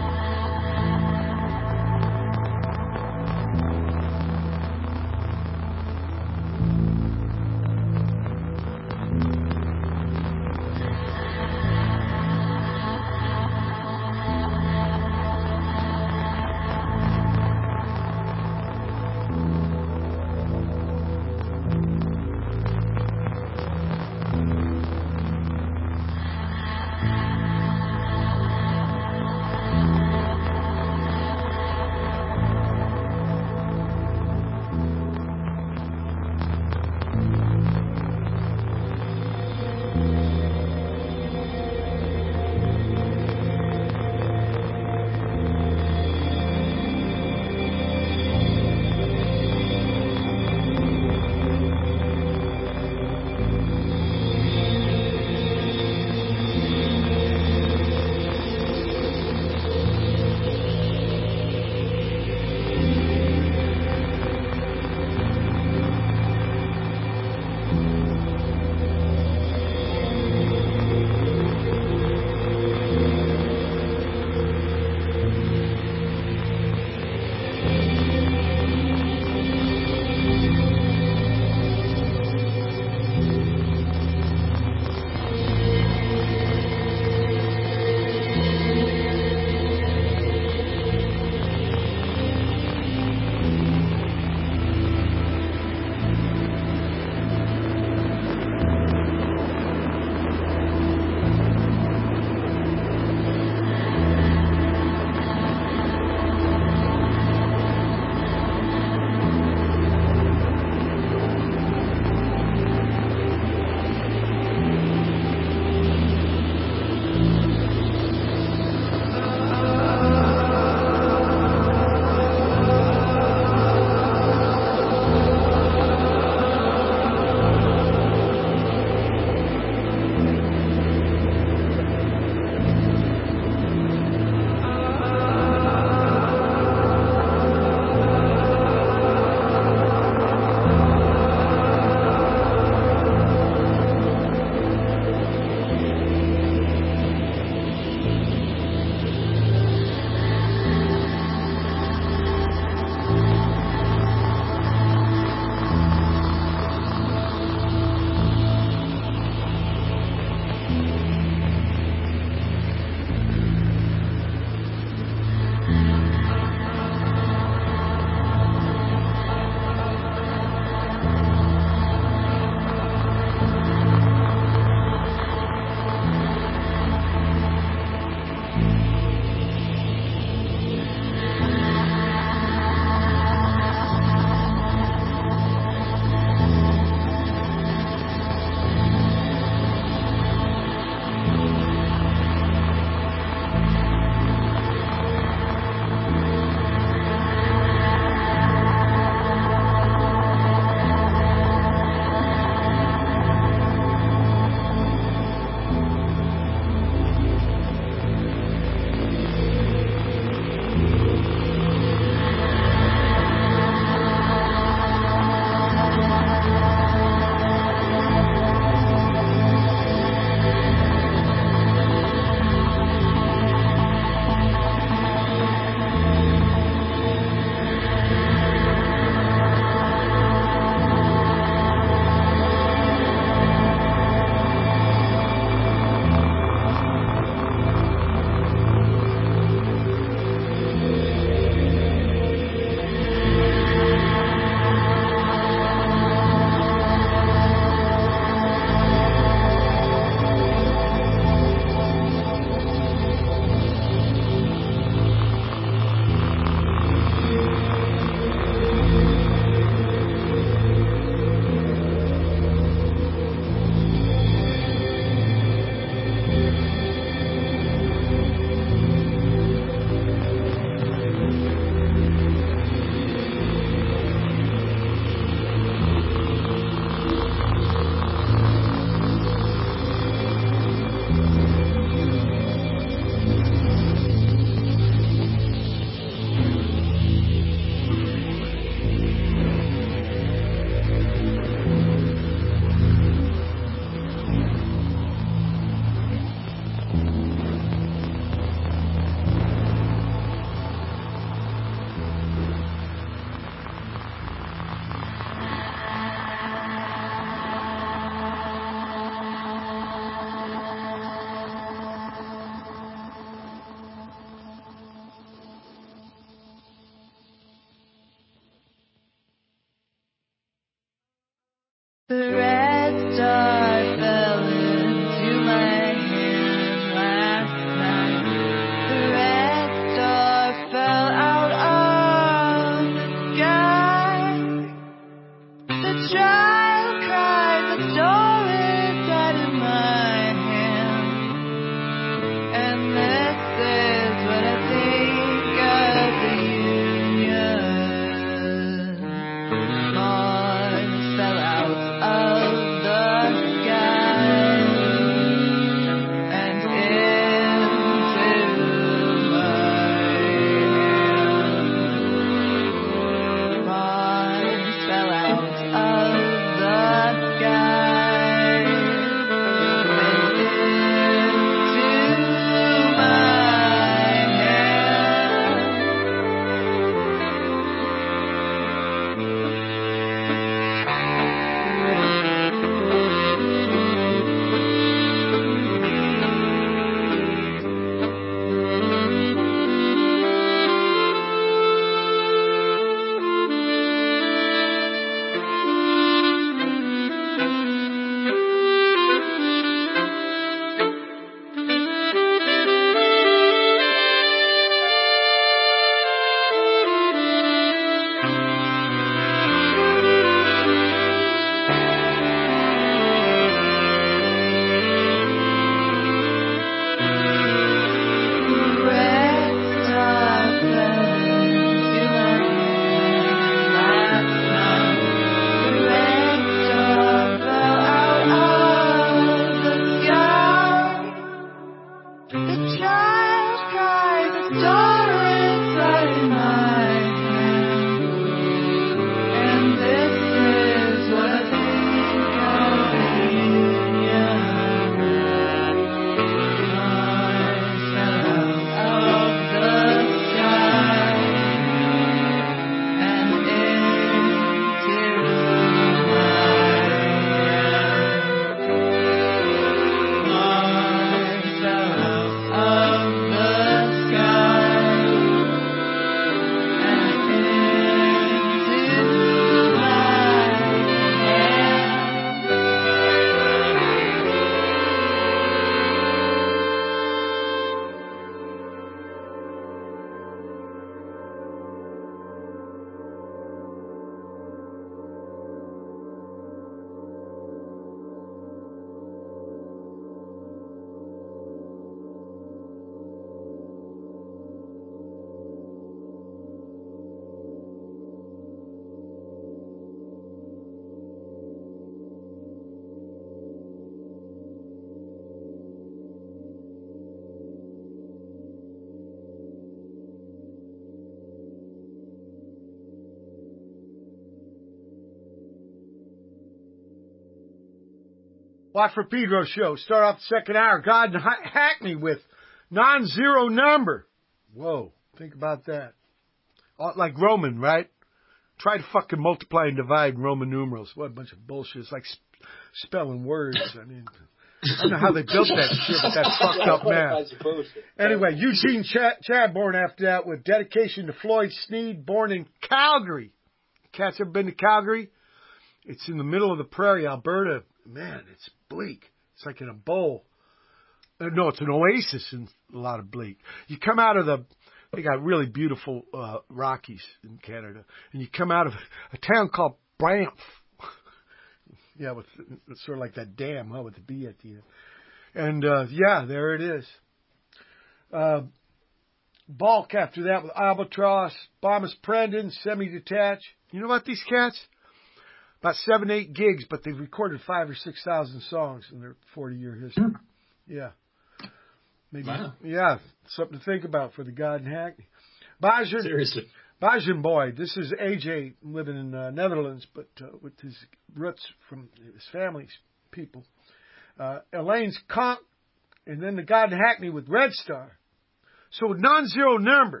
Watt for Pedro show. Start off the second hour. God and Ha- Hackney with non-zero number. Whoa, think about that. Uh, Like Roman, right? Try to fucking multiply and divide in Roman numerals. What a bunch of bullshit. It's like sp- spelling words. I mean, I don't know how they built that shit, but that's fucked up math. Anyway, Eugene Ch- Chadbourne after that with dedication to Floyd Sneed, born in Calgary. Cats ever been to Calgary? It's in the middle of the prairie, Alberta. Man, it's bleak. It's like in a bowl. Uh, no, it's an oasis in a lot of bleak. You come out of the, they got really beautiful uh, Rockies in Canada, and you come out of a town called Banff. Yeah, with it's sort of like that dam, huh, with the B at the end. And uh, yeah, there it is. Uh, Balk after that with Albatross, Bombus Prendon, Semi-Detached. You know about these cats? About seven, eight gigs, but they've recorded five or six thousand songs in their forty-year history. Yeah. Maybe. Wow. Yeah, something to think about for the God and Hackney. Bajan, Seriously. Bajan boy. This is A J living in uh, Netherlands, but uh, with his roots from his family's people. Uh, Elaine's Conk, and then the God and Hackney with Red Star. So non-zero number.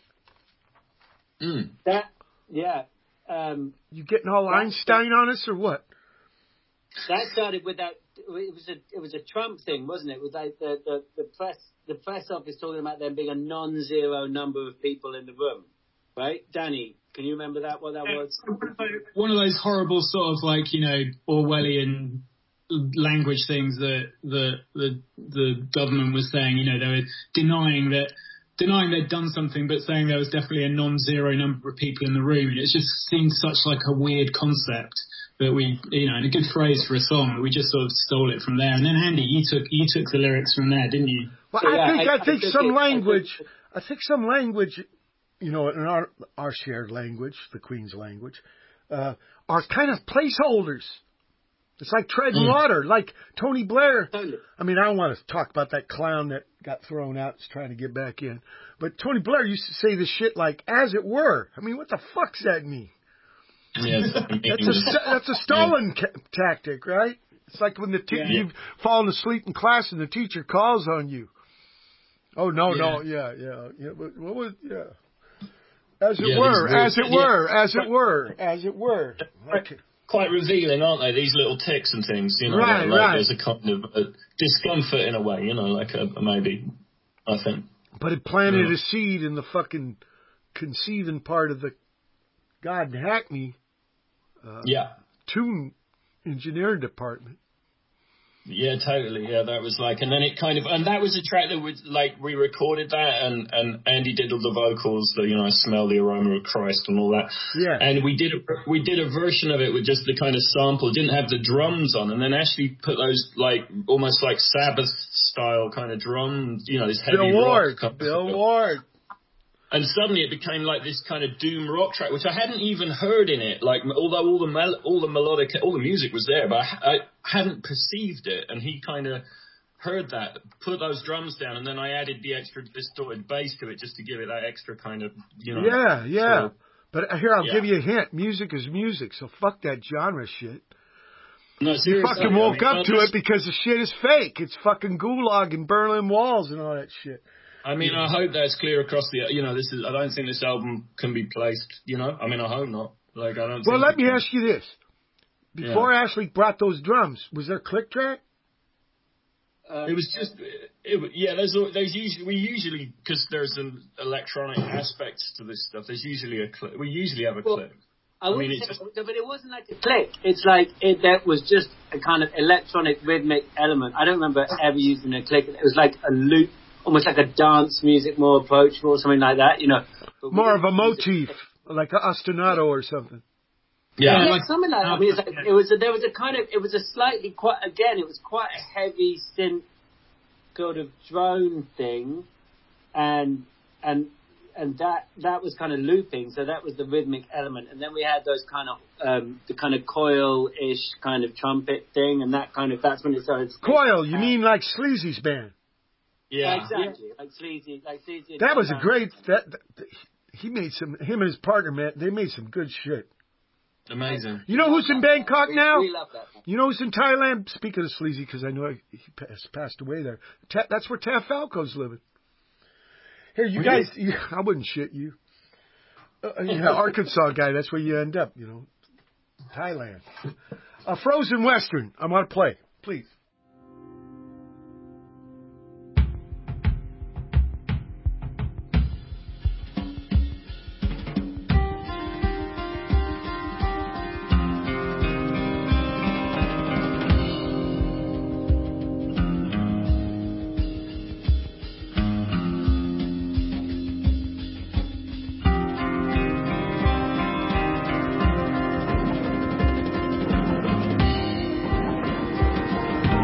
Mm. That, yeah. Um, you getting all Einstein on us or what? That started with that. It was a it was a Trump thing, wasn't it? With like the, the, the press the press office talking about there being a non-zero number of people in the room, right? Danny, can you remember that? What that yeah, was? One of those horrible sort of like you know Orwellian language things that the the the government was saying. You know, they were denying that. Denying they'd done something, but saying there was definitely a non-zero number of people in the room. And it just seemed such like a weird concept that we, you know, and a good phrase for a song, but we just sort of stole it from there. And then Andy, you took you took the lyrics from there, didn't you? Well, so, I yeah, think I, I think I some it, language, I, think, I think some language, you know, in our our shared language, the Queen's language, uh, are kind of placeholders. It's like treading mm. water, like Tony Blair. I mean, I don't want to talk about that clown that got thrown out is trying to get back in. But Tony Blair used to say this shit like, as it were. I mean, what the fuck's that mean? Yes, that's, a, that's a Stalin yeah. ca- tactic, right? It's like when the te- yeah. you've fallen asleep in class and the teacher calls on you. Oh, no, yeah. no, yeah, yeah. yeah but what was, yeah. As it yeah, were, as it yeah. were, as it were, as it were. Okay. Quite revealing, aren't they? These little ticks and things, you know, right, like, like right. there's a kind of a discomfort in a way, you know, like a, a maybe, I think. But it planted yeah. a seed in the fucking conceiving part of the God and Hackney uh, yeah. tune engineering department. Yeah, totally. Yeah, that was like, and then it kind of, and that was a track that was like, we recorded that, and, and Andy did all the vocals, the, you know, I smell the aroma of Christ and all that. Yeah. And we did a, we did a version of it with just the kind of sample, didn't have the drums on, and then actually put those like, almost like Sabbath style kind of drums, you know, this heavy Bill Ward. rock. Bill Ward. And suddenly it became like this kind of doom rock track, which I hadn't even heard in it. Like, although all the mel- all the melodic, all the music was there, but I, I hadn't perceived it. And he kind of heard that, put those drums down, and then I added the extra distorted bass to it just to give it that extra kind of, you know. Yeah, yeah. So, but here, I'll yeah. give you a hint. Music is music, so fuck that genre shit. No, seriously. You fucking woke I mean, up to it because the shit is fake. It's fucking gulag and Berlin Walls and all that shit. I mean, I hope that's clear across the, you know, this is, I don't think this album can be placed, you know, I mean, I hope not. Like, I don't Well, think let me can. ask you this. Before yeah. Ashley brought those drums, was there click track? Uh, it was just, it, yeah, there's, there's usually, we usually, because there's an electronic aspects to this stuff, there's usually a click, we usually have a well, click. I, I mean, say, just, but it wasn't like a click. It's like, it, that was just a kind of electronic rhythmic element. I don't remember ever using a click. It was like a loop. Almost like a dance music, more approachable, or something like that, you know. More of a motif, like an ostinato or something. Yeah, yeah like, something like that. I mean, it's like, it was a, there was a kind of, it was a slightly quite, again, it was quite a heavy synth sort of drone thing, and and and that that was kind of looping, so that was the rhythmic element, and then we had those kind of um, the kind of coil-ish kind of trumpet thing, and that kind of that's when it started. Coil, you mean like Sleazy's band? Yeah, exactly. Yeah. Like Sleazy, like Sleazy. That was a great. That, that he made some. Him and his partner, man, they made some good shit. Amazing. You know who's in Bangkok we, now? We love that. You know who's in Thailand? Speaking of Sleazy, because I know he has passed away there. Ta- that's where Taff Falco's living. Here, you Really? guys, you, I wouldn't shit you. Uh, yeah, Arkansas guy, that's where you end up, you know. Thailand. A Frozen Western. I want to play. Please. Thank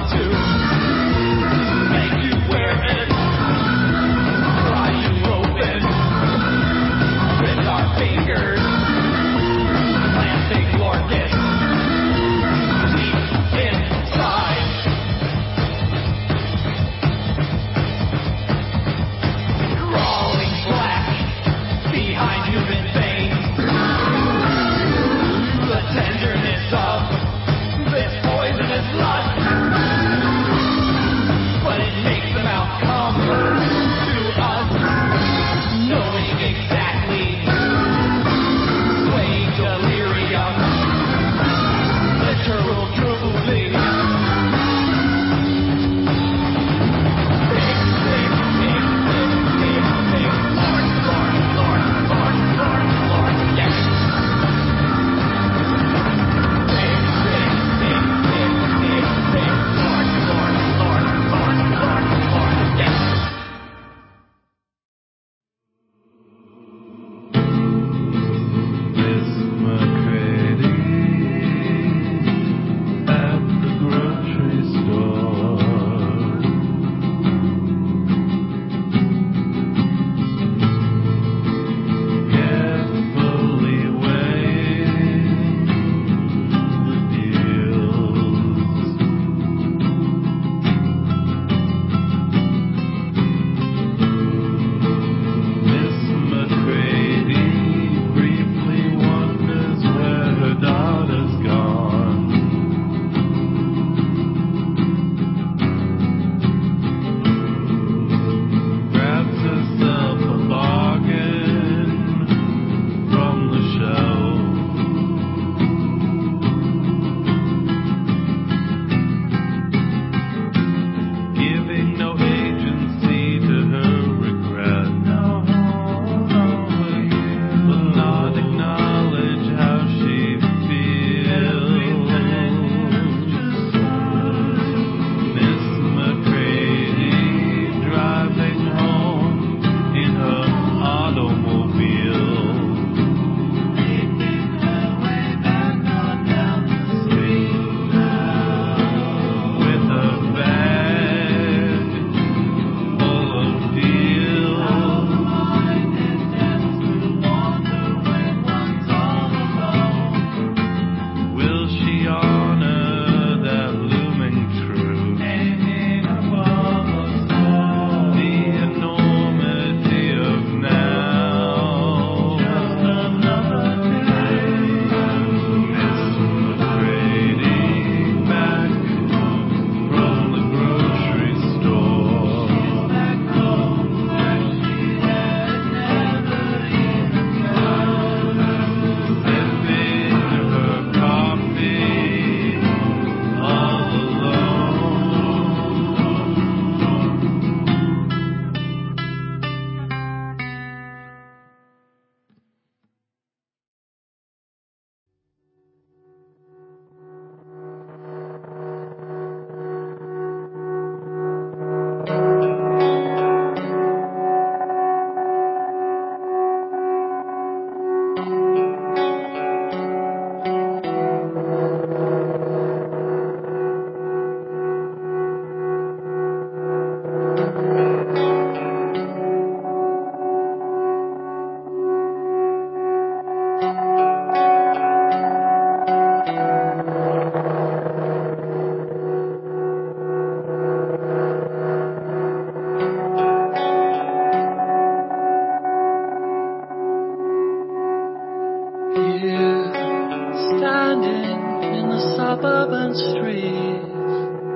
suburban streets,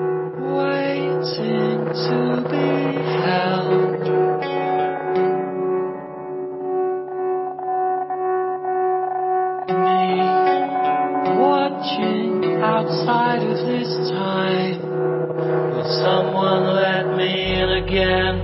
waiting to be held. Me, watching outside of this time. Will someone let me in again?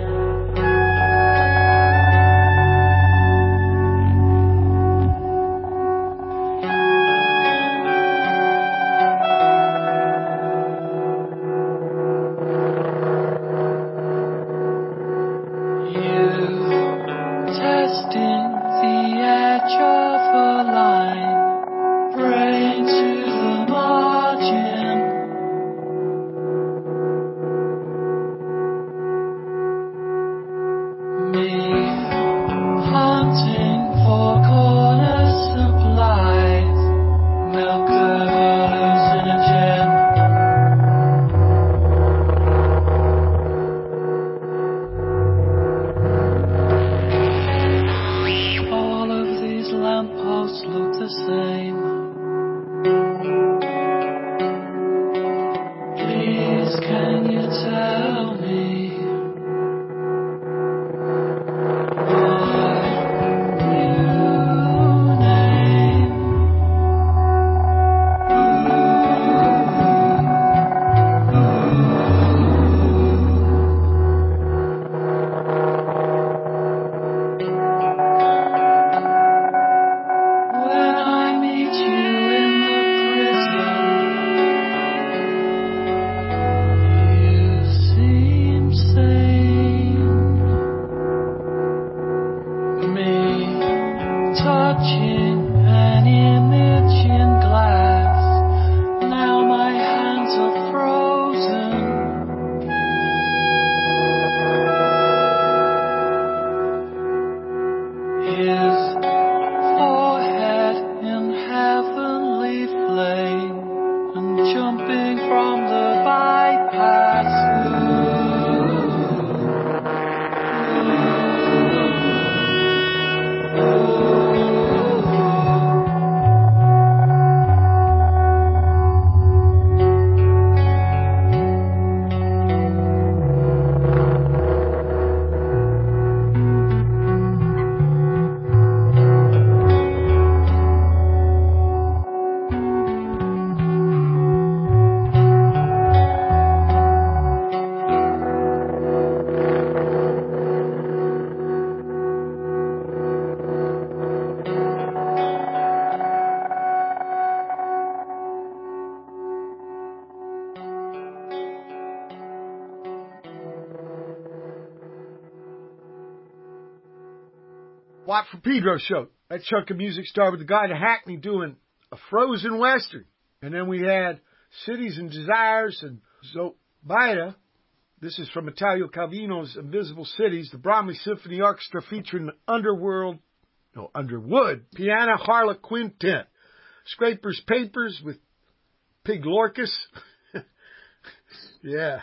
Watt from Pedro show. That chunk of music started with the guy in Hackney doing a Frozen Western. And then we had Cities and Desires and Zobaida. This is from Italo Calvino's Invisible Cities, the Bromley Symphony Orchestra featuring the Underworld, no, Underwood, Piano Harlequin Quintet. Scrapers Papers with Pig Lorcas. Yeah.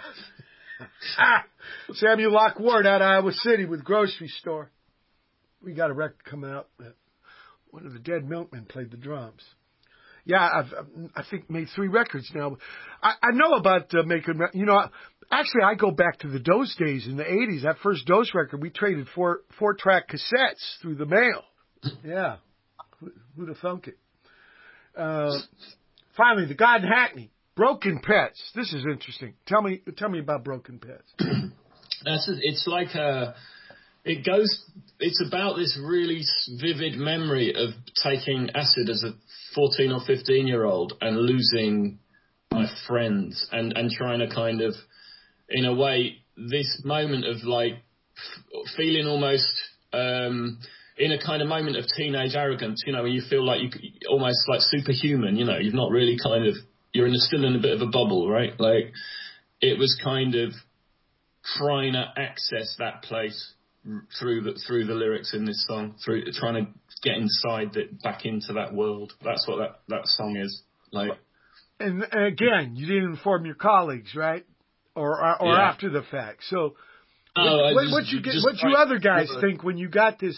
Samuel Locke Ward out of Iowa City with Grocery Store. We got a record coming out. One of the Dead Milkmen played the drums. Yeah, I've, I think made three records now. I, I know about uh, making, you know, actually I go back to the Dose days in the eighties. That first Dose record, we traded four, four track cassettes through the mail. Yeah. Who, who'd have thunk it? Uh, finally, the God in Hackney, Broken Pets. This is interesting. Tell me, tell me about Broken Pets. That's, it's like a, it goes, it's about this really vivid memory of taking acid as a fourteen or fifteen year old and losing my friends and, and trying to kind of, in a way, this moment of like f- feeling almost, um, in a kind of moment of teenage arrogance, you know, when you feel like you almost like superhuman, you know, you've not really kind of, you're in a, still in a bit of a bubble, right? Like it was kind of trying to access that place through the through the lyrics in this song, through trying to get inside that, back into that world. That's what that, that song is like. And, and again, you didn't inform your colleagues, right? Or or, or Yeah. after the fact. So, Oh, what, what, just, what you get? just What you like, other guys think when you got this?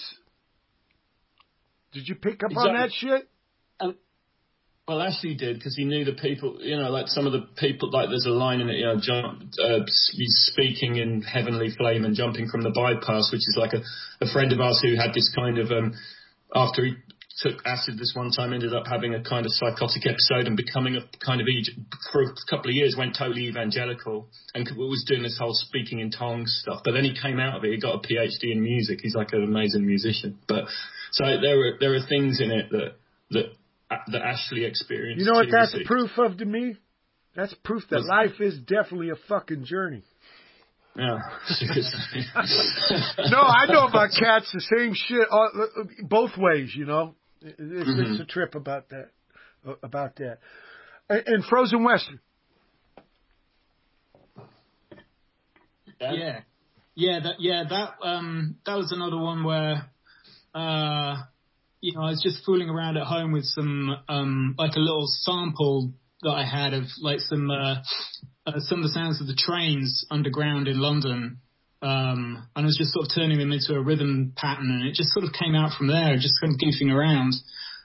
Did you pick up exactly. on that shit? Um, well, Ashley did because he knew the people. You know, like some of the people. Like there's a line in it. You know, jump. Uh, he's speaking in heavenly flame and jumping from the bypass, which is like a, a friend of ours who had this kind of um, after he took acid this one time, ended up having a kind of psychotic episode and becoming a kind of, for a couple of years, went totally evangelical and was doing this whole speaking in tongues stuff. But then he came out of it. He got a P H D in music. He's like an amazing musician. But so there were there are things in it that that that Ashley experienced. You know what too, that's see. proof of to me? That's proof that What's life is definitely a fucking journey. Yeah. No, I know about cats the same shit all, both ways, you know. It's, Mm-hmm. it's a trip about that. About that. And, and Frozen Western. Yeah, yeah, that yeah that um that was another one where uh you know I was just fooling around at home with some um like a little sample that I had of like some uh, uh some of the sounds of the trains underground in London. Um, and I was just sort of turning them into a rhythm pattern, and it just sort of came out from there, just kind of goofing around.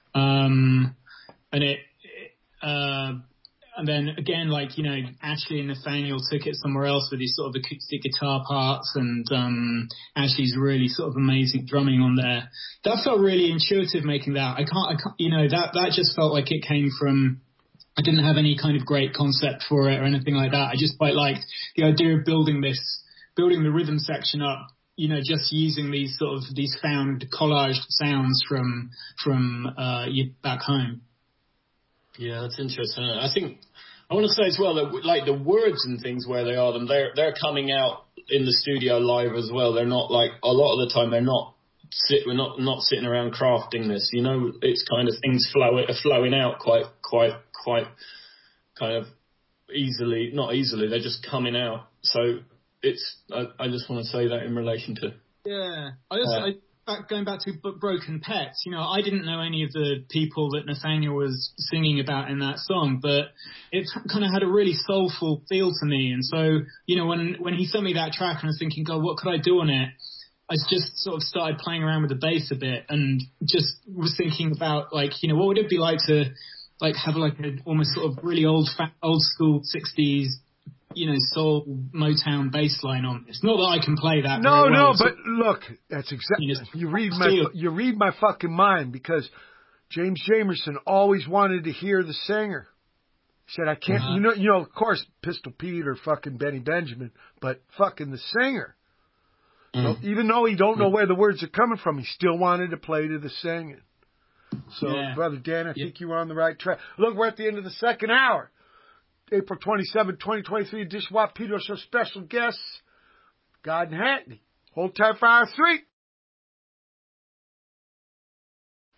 Um, and it, it uh, and then again, like, you know, Ashley and Nathaniel took it somewhere else with these sort of acoustic guitar parts, and um, Ashley's really sort of amazing drumming on there. That felt really intuitive making that. I can't, I can't, you know, that, that just felt like it came from, I didn't have any kind of great concept for it or anything like that. I just quite liked the idea of building this, building the rhythm section up, you know, just using these sort of, these found collaged sounds from, from, uh, you back home. Yeah, that's interesting. I think, I want to say as well that like the words and things where they are, them they're, they're coming out in the studio live as well. They're not like, a lot of the time they're not, sit, we're not, not sitting around crafting this, you know, it's kind of things flow, are flowing out quite, quite, quite kind of easily, not easily, they're just coming out. So, It's. I, I just want to say that in relation to. Yeah, I also Uh, I, back, going back to B- Broken Pets. You know, I didn't know any of the people that Nathaniel was singing about in that song, but it kind of had a really soulful feel to me. And so, you know, when when he sent me that track, and I was thinking, God, what could I do on it? I just sort of started playing around with the bass a bit, and just was thinking about, like, you know, what would it be like to like have like a almost sort of really old fa- old school sixties, you know, soul Motown bass line on this. Not that I can play that. No, very no, well, but so, look, that's exactly, you, you read just my, feel- you read my fucking mind, because James Jamerson always wanted to hear the singer. He said, I can't, Uh-huh. you know, you know, of course, Pistol Pete or fucking Benny Benjamin, but fucking the singer. Mm. So even though he don't know where the words are coming from, he still wanted to play to the singing. So, Yeah. Brother Dan, I Yeah. think you were on the right track. Look, we're at the end of the second hour. April twenty-seventh, twenty twenty-three, Dish Watt Pedro Show special guests, God and Hackney. Hold tight for hour three.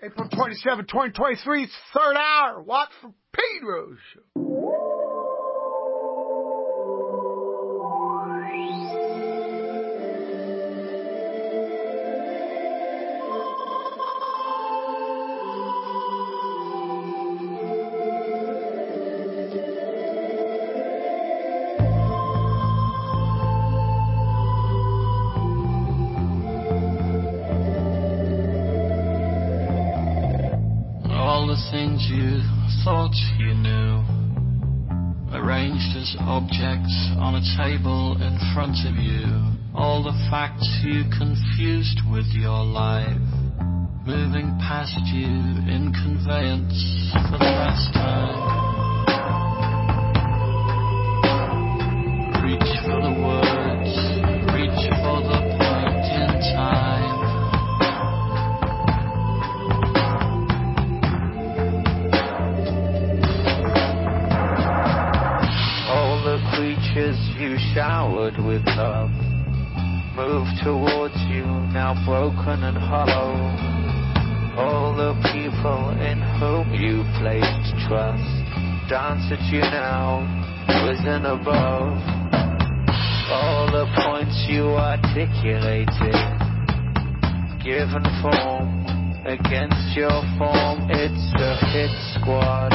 April twenty-seventh, twenty twenty-three, it's the third hour. Watch for Pedro Show. All the things you thought you knew, arranged as objects on a table in front of you. All the facts you confused with your life, moving past you in conveyance for the last time. Reach for the words, reach for the point in time. Creatures you showered with love move towards you, now broken and hollow. All the people in whom you placed trust dance at you now, risen above. All the points you articulated, given form against your form. It's a hit squad.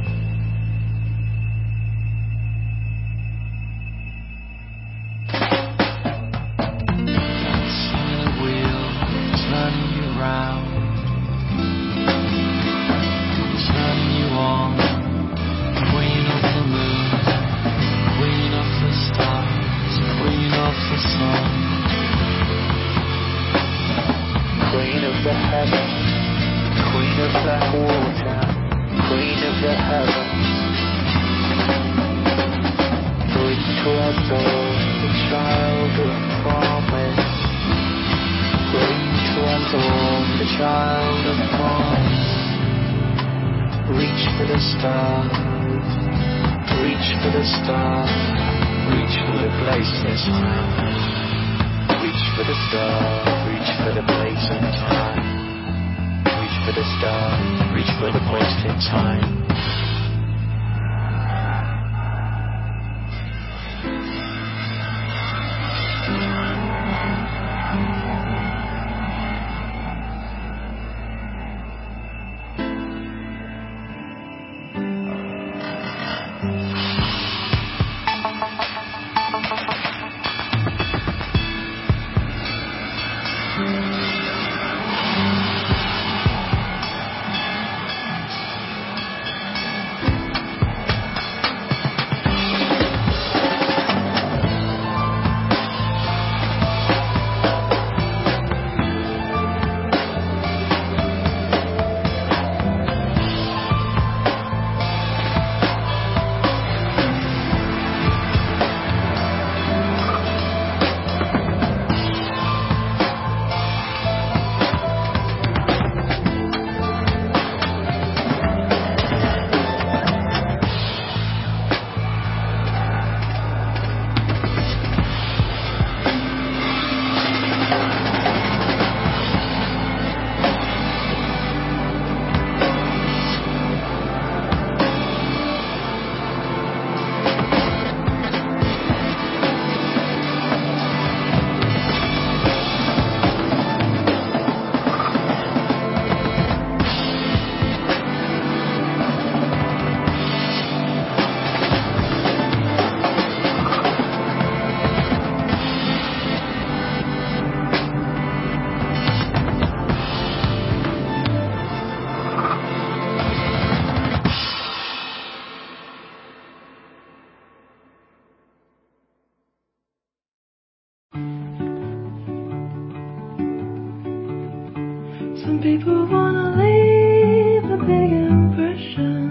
Some people wanna leave a big impression.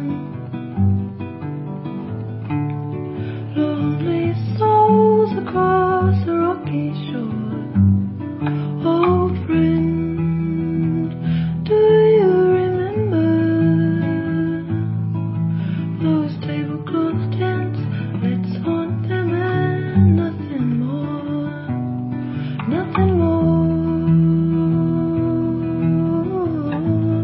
Lonely souls across a rocky shore. Old friend, do you remember those tablecloth tents? Let's haunt them and nothing more, nothing more.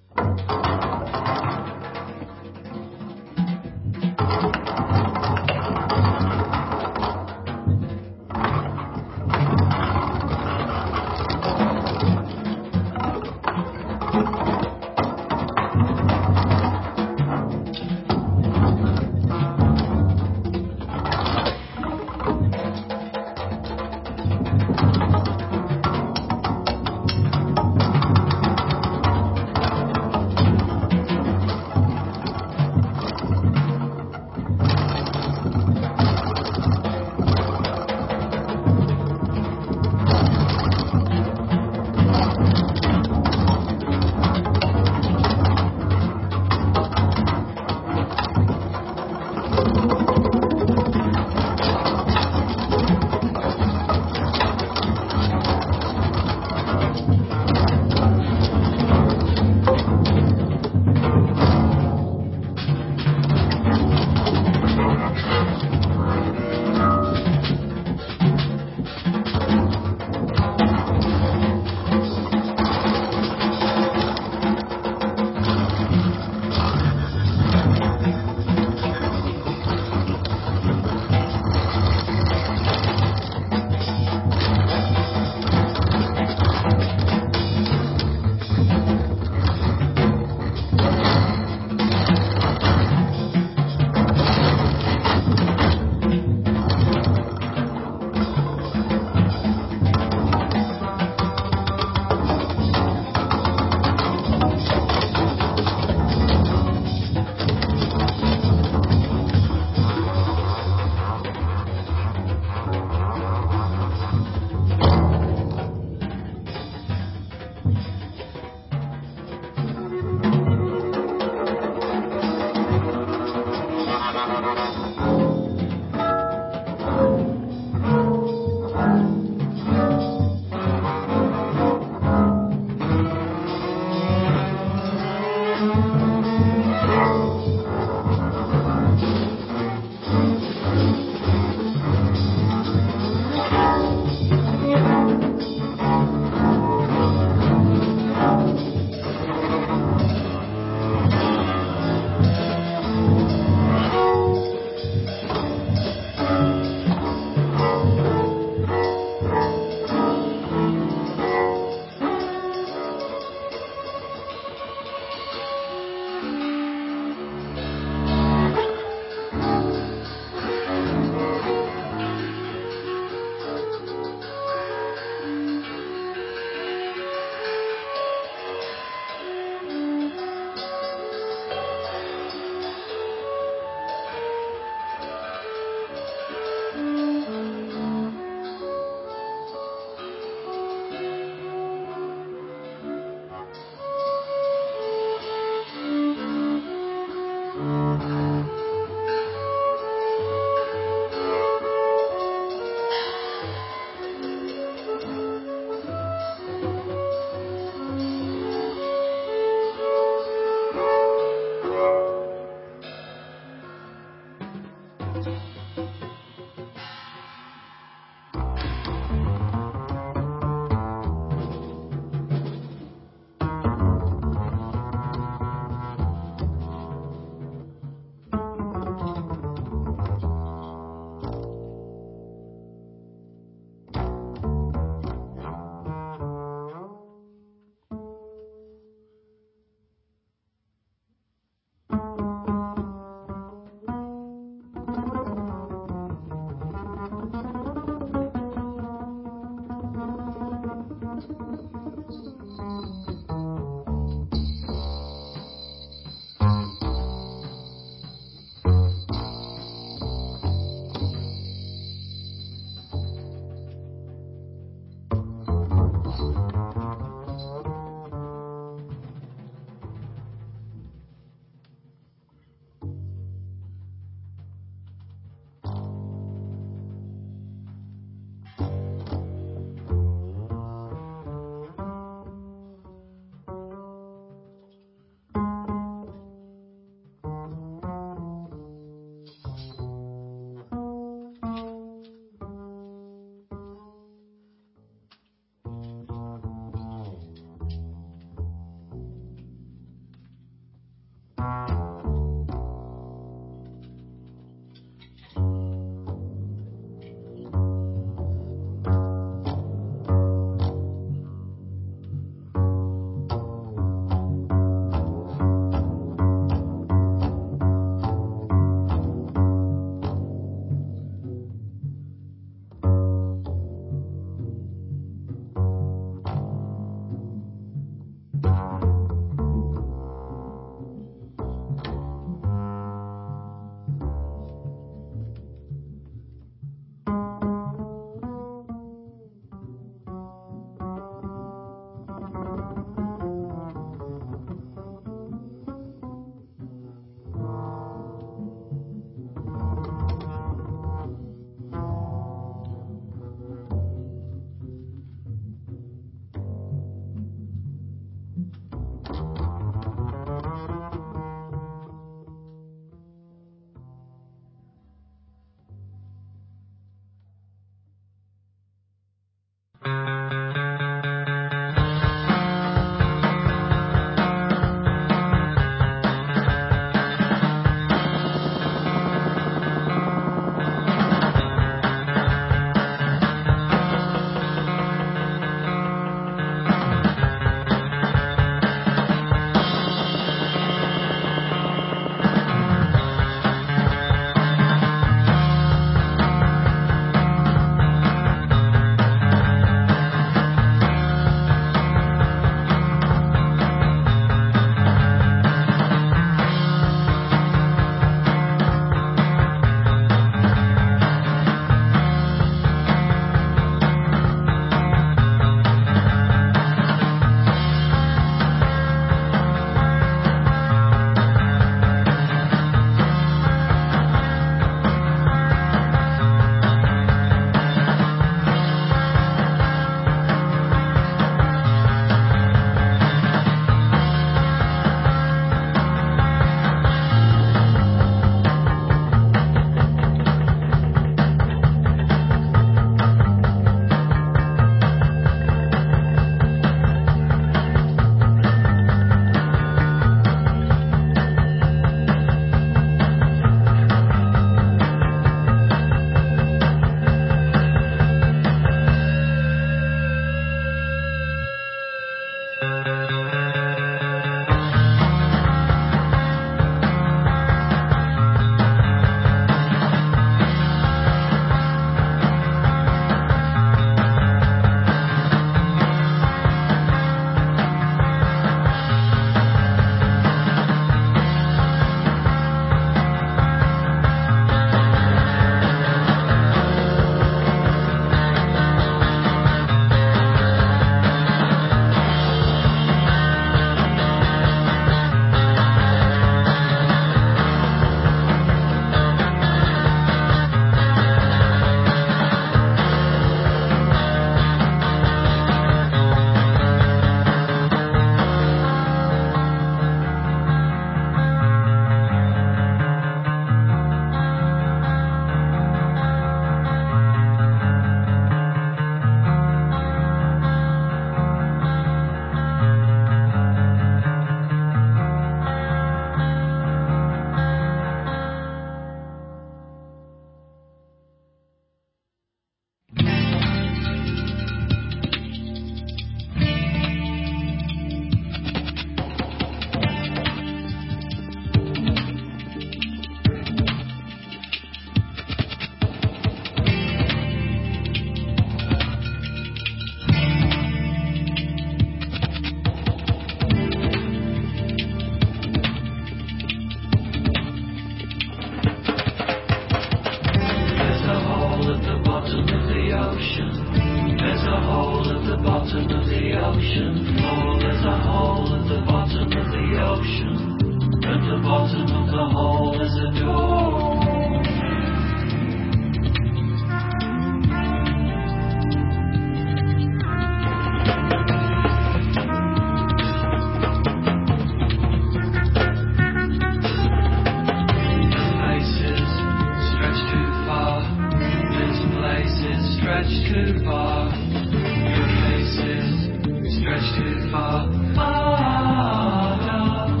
stretch too far. Your faces stretch too far. Oh, no.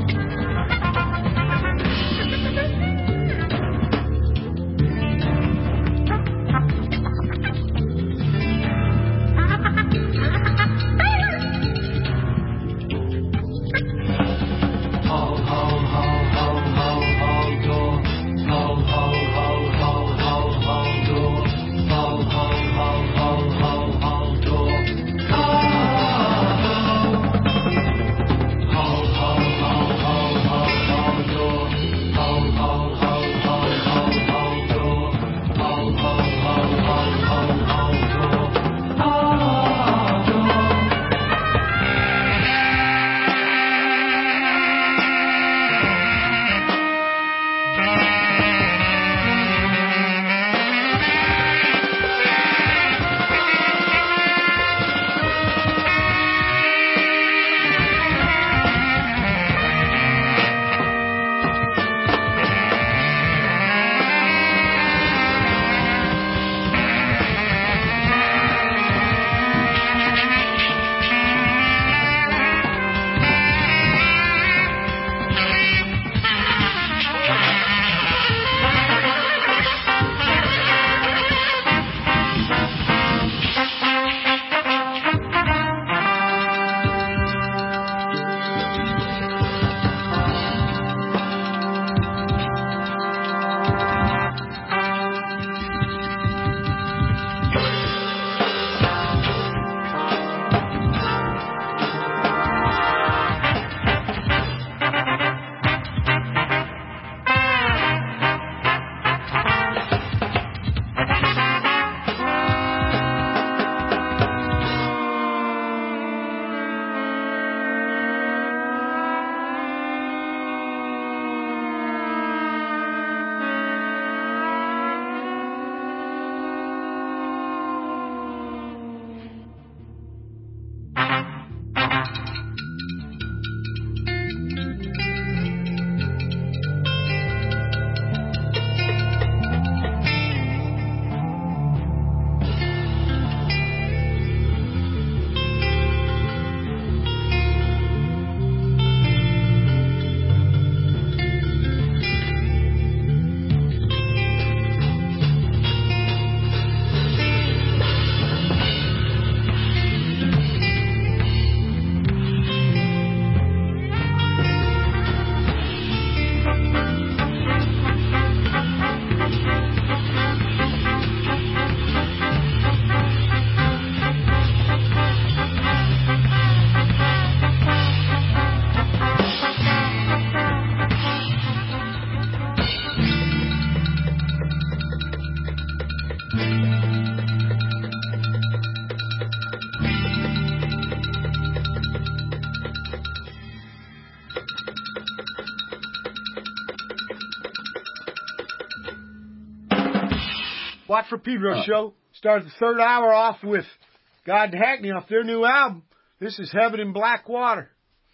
Watt from Pedro uh, show. Started the third hour off with God and Hackney off their new album. This is Heaven in Black Water.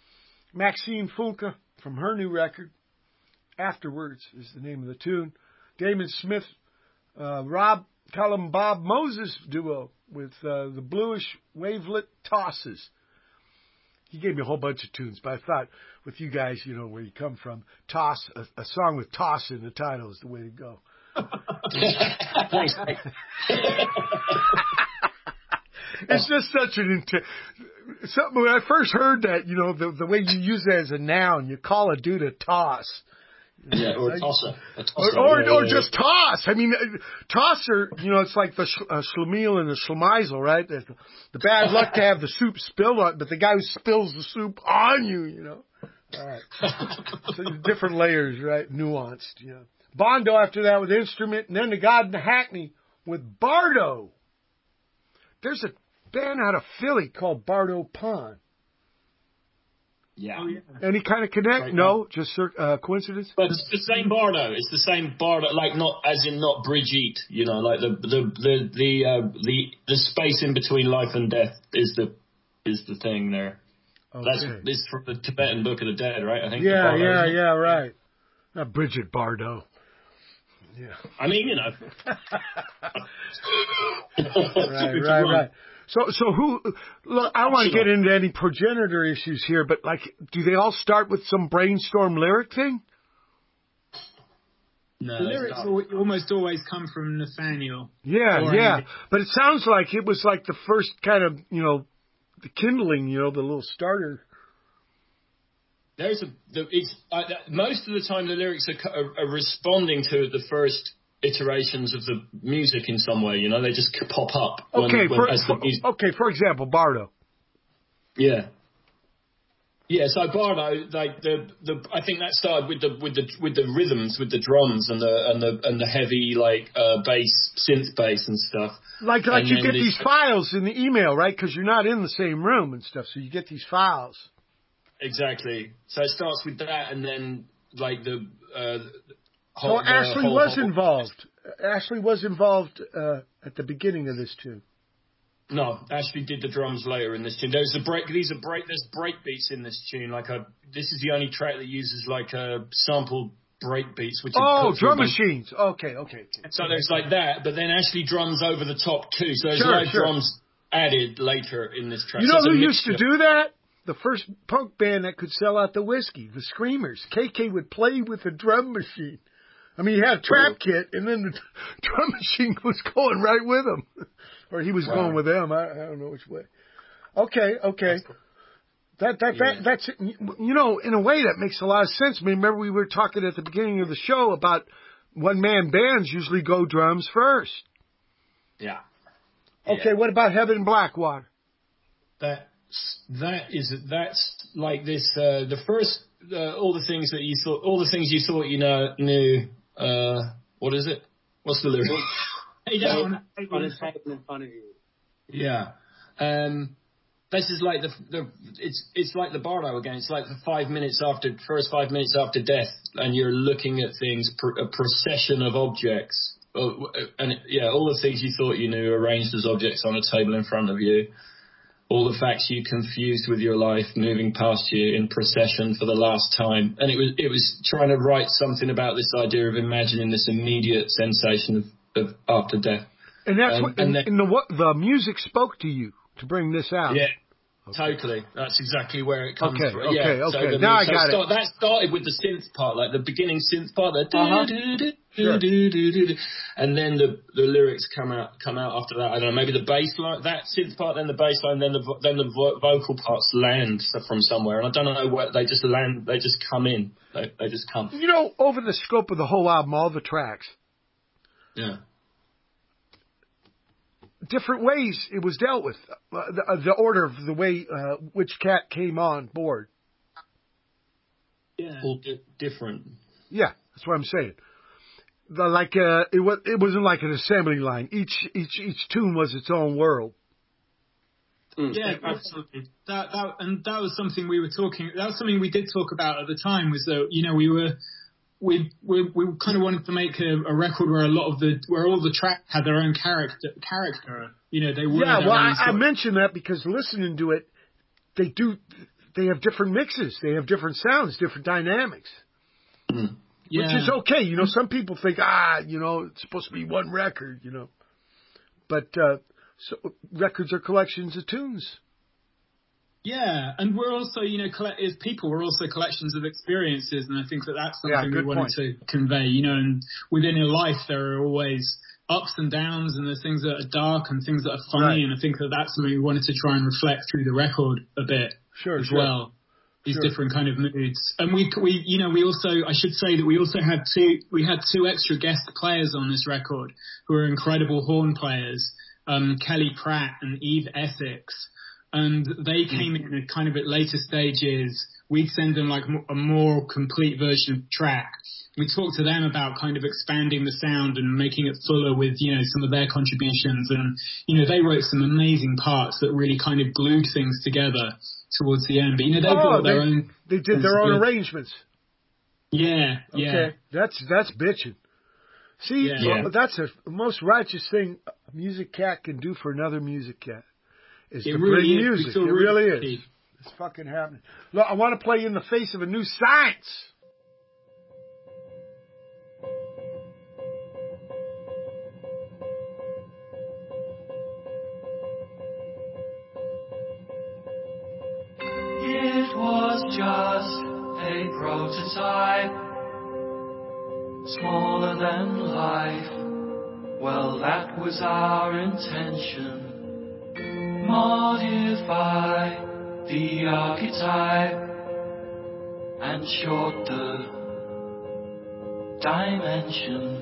Maxine Fulka from her new record. Afterwards is the name of the tune. Damon Smith, uh, Rob Cullum, Bob Moses duo with uh, the Bluish Wavelet Tosses. He gave me a whole bunch of tunes, but I thought with you guys, you know, where you come from, Toss, a, a song with Toss in the title is the way to go. Thanks. It's just such an intense. Something when I first heard that, you know, the the way you use that as a noun, you call a dude a toss. Yeah, or a tosser. A tosser. Or, or, yeah, or yeah, just yeah. toss. I mean, tosser, you know, it's like the sh- uh, schlemiel and the schlemizel, right? The, the bad luck to have the soup spilled on, but the guy who spills the soup on you, you know. All right. So different layers, right? Nuanced, you know. Bondo after that with Instrument, and then the God and Hackney with Bardo. There's a band out of Philly called Bardo Pond. Yeah. Oh, yeah. Any kind of connect? Right, no, no, just uh, coincidence. But it's the same Bardo. It's the same Bardo, like not as in not Brigitte. You know, like the the the the uh, the, the space in between life and death is the is the thing there. Okay. That's this is from the Tibetan Book of the Dead, right? I think. Yeah, Bardo, yeah, yeah, right. Not Bridget Bardot. Yeah. I mean, you know. right, right, right. So, so who? Look, I don't want to get into any progenitor issues here, but like, do they all start with some brainstorm lyric thing? No, the lyrics al- almost always come from Nathaniel. Yeah, yeah. Andy. But it sounds like it was like the first kind of, you know, the kindling, you know, the little starter. There's a, the, it's uh, most of the time the lyrics are, are, are responding to the first iterations of the music in some way. You know, they just pop up. When, okay, when, for, as the for okay, for example, Bardo. Yeah. Yeah, so Bardo, like the, the, I think that started with the with the with the rhythms, with the drums and the and the and the heavy like uh, bass, synth bass and stuff. Like like and you get this, these files in the email, right? Because you're not in the same room and stuff, so you get these files. Exactly. So it starts with that, and then like the. Uh, whole, so Ashley the whole, was whole, involved. Ashley was involved uh, at the beginning of this tune. No, Ashley did the drums later in this tune. There's a break. These are break. There's break beats in this tune. Like a. This is the only track that uses like a sample break beats. Which oh, drum machines. Okay, okay, okay. So there's like that, but then Ashley drums over the top too. So there's sure, live sure. drums added later in this track. You know so who used to do that? The first punk band that could sell out the whiskey, the Screamers. K K would play with the drum machine. I mean, he had a trap oh. kit, and then the drum machine was going right with him. Or he was wow. going with them. I, I don't know which way. Okay, okay. Cool. That that yeah. that that's you know, in a way that makes a lot of sense. I mean, remember we were talking at the beginning of the show about one man bands usually go drums first. Yeah. Okay, yeah. What about Heaven and Blackwater? That that is that's like this. Uh, the first uh, all the things that you thought, all the things you thought you know knew. Uh, what is it? What's the lyric? Hey, down on a table in front of you. Yeah. Um, this is like the, the it's it's like the Bardo again. It's like the five minutes after first five minutes after death, and you're looking at things, a procession of objects, oh, and yeah, all the things you thought you knew arranged as objects on a table in front of you. All the facts you confused with your life moving past you in procession for the last time, and it was it was trying to write something about this idea of imagining this immediate sensation of. Of after death, and that's um, what, and, and, then, and the what the music spoke to you to bring this out. Yeah, okay. Totally. That's exactly where it comes okay, from. Okay, yeah, okay, so the, now so I got start, it. That started with the synth part, like the beginning synth part, the uh-huh. sure. and then the the lyrics come out come out after that. I don't know, maybe the bass line, that synth part, then the bass line, then the then the vo- vocal parts land from somewhere, and I don't know where they just land. They just come in. They they just come. You know, over the scope of the whole album, all the tracks. Yeah. Different ways it was dealt with, uh, the, uh, the order of the way uh, which cat came on board. Yeah, all di- different. Yeah, that's what I'm saying. The, like uh, it was, it wasn't like an assembly line. Each each each tune was its own world. Mm. Yeah, absolutely. That that and that was something we were talking. That was something we did talk about at the time. Was that you know we were. We, we we kind of wanted to make a, a record where a lot of the where all the tracks had their own character character. You know, they were. Yeah, well, I, I mentioned that because listening to it, they do they have different mixes, they have different sounds, different dynamics, mm. yeah. which is okay. You know, some people think ah, you know, it's supposed to be one record, you know, but uh, so records are collections of tunes. Yeah, and we're also, you know, collect- as people, we're also collections of experiences, and I think that that's something yeah, we wanted point. to convey, you know, and within your life there are always ups and downs, and there's things that are dark and things that are funny, right. and I think that that's something we wanted to try and reflect through the record a bit sure, as sure. well, these sure. different kind of moods. And we, we, you know, we also, I should say that we also had two, we had two extra guest players on this record who are incredible horn players, um, Kelly Pratt and Eve Essex. And they came in at kind of at later stages. We'd send them like a more complete version of the track. We talked to them about kind of expanding the sound and making it fuller with, you know, some of their contributions. And, you know, they wrote some amazing parts that really kind of glued things together towards the end. But, you know, they oh, brought their they, own... They did their own arrangements. Yeah, yeah. Okay, that's, that's bitching. See, yeah. well, that's a, the most righteous thing a music cat can do for another music cat. Is it to really bring is. music. It really, really is. It's fucking happening. Look, I want to play In the Face of a New Science. that was our intention. Modify the archetype and short the dimension.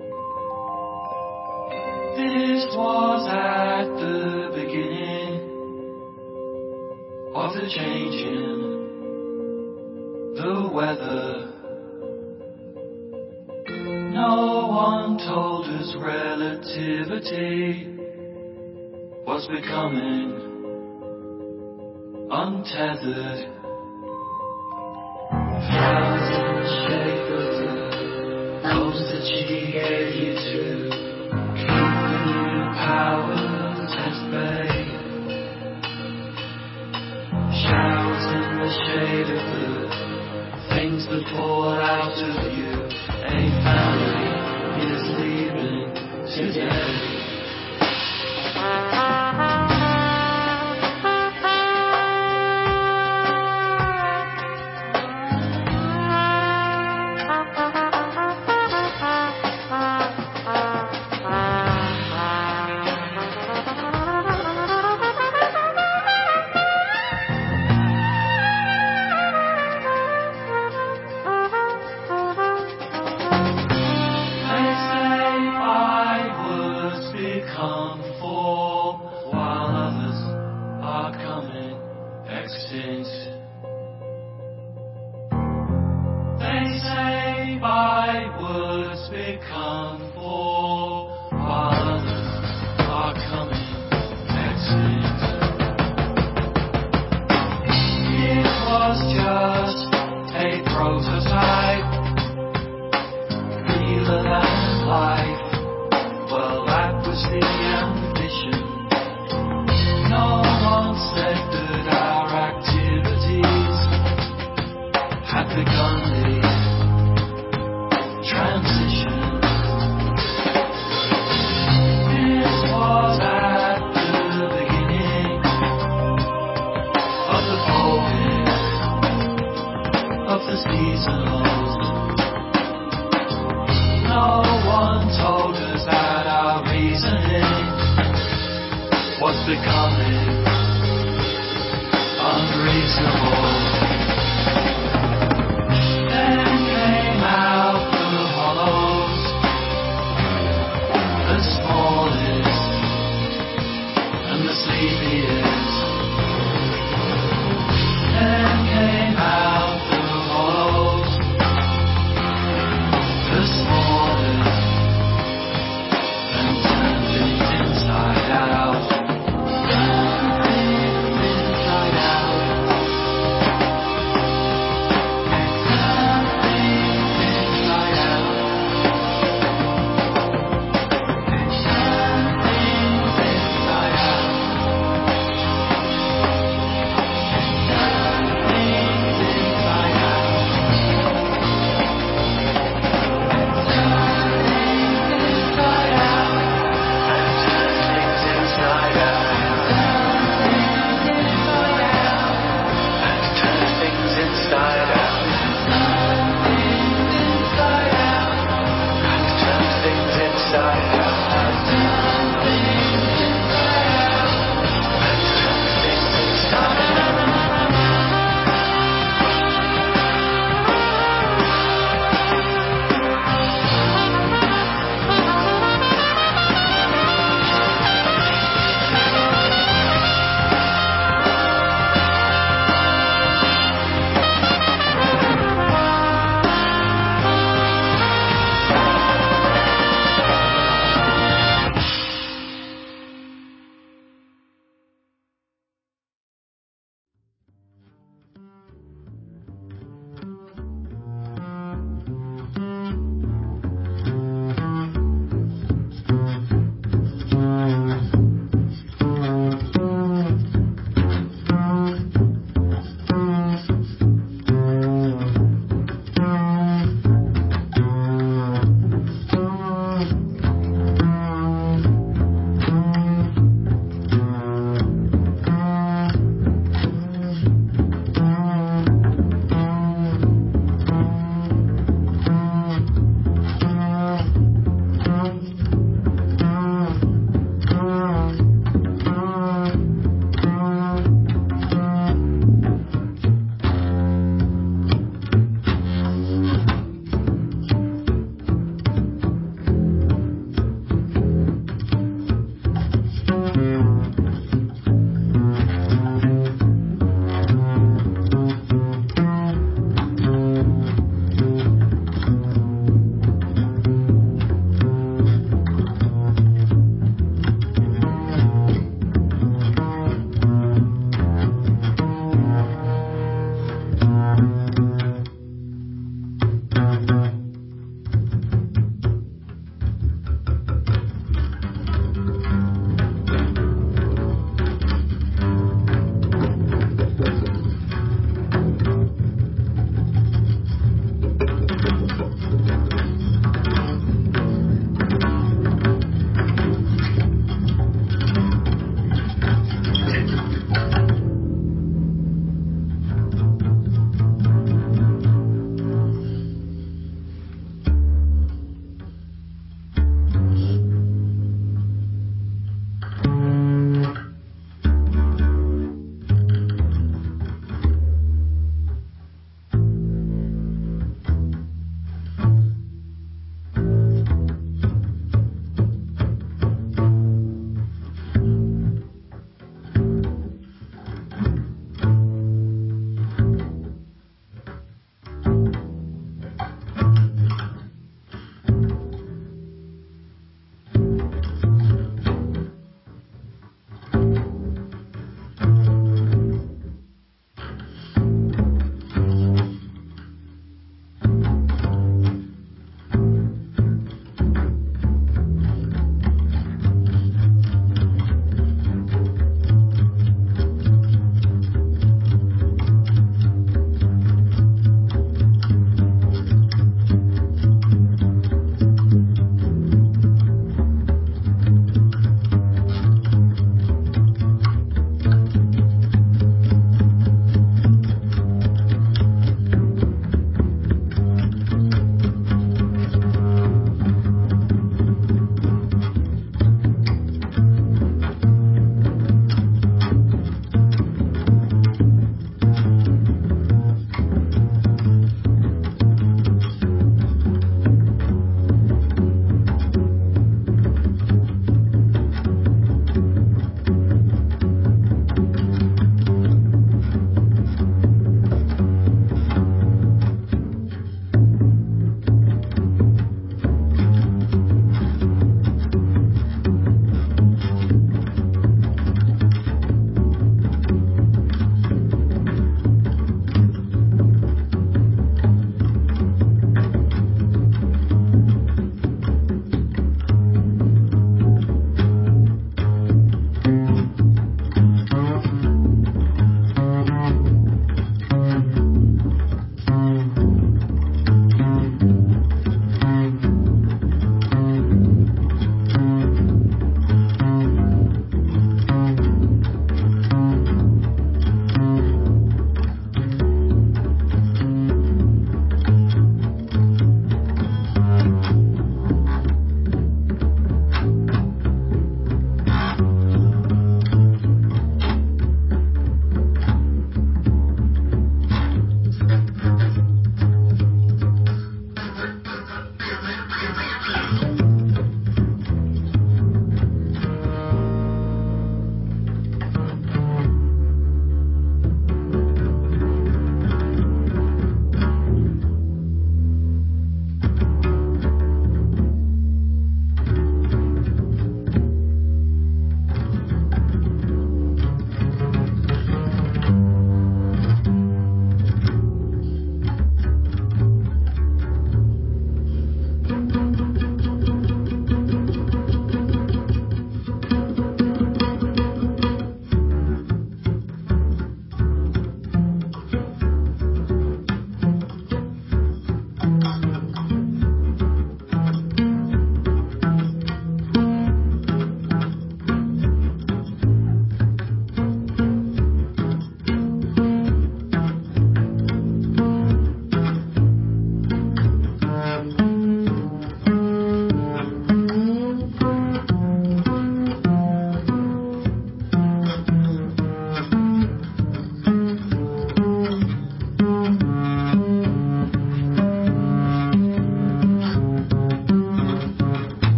This was at the beginning of the change in the weather. No one told us relativity was becoming untethered. Flowers in the shape of the nose that she gave you to keep the new powers at bay. Showers in the shade of the things that fall out of you. A family is leaving today.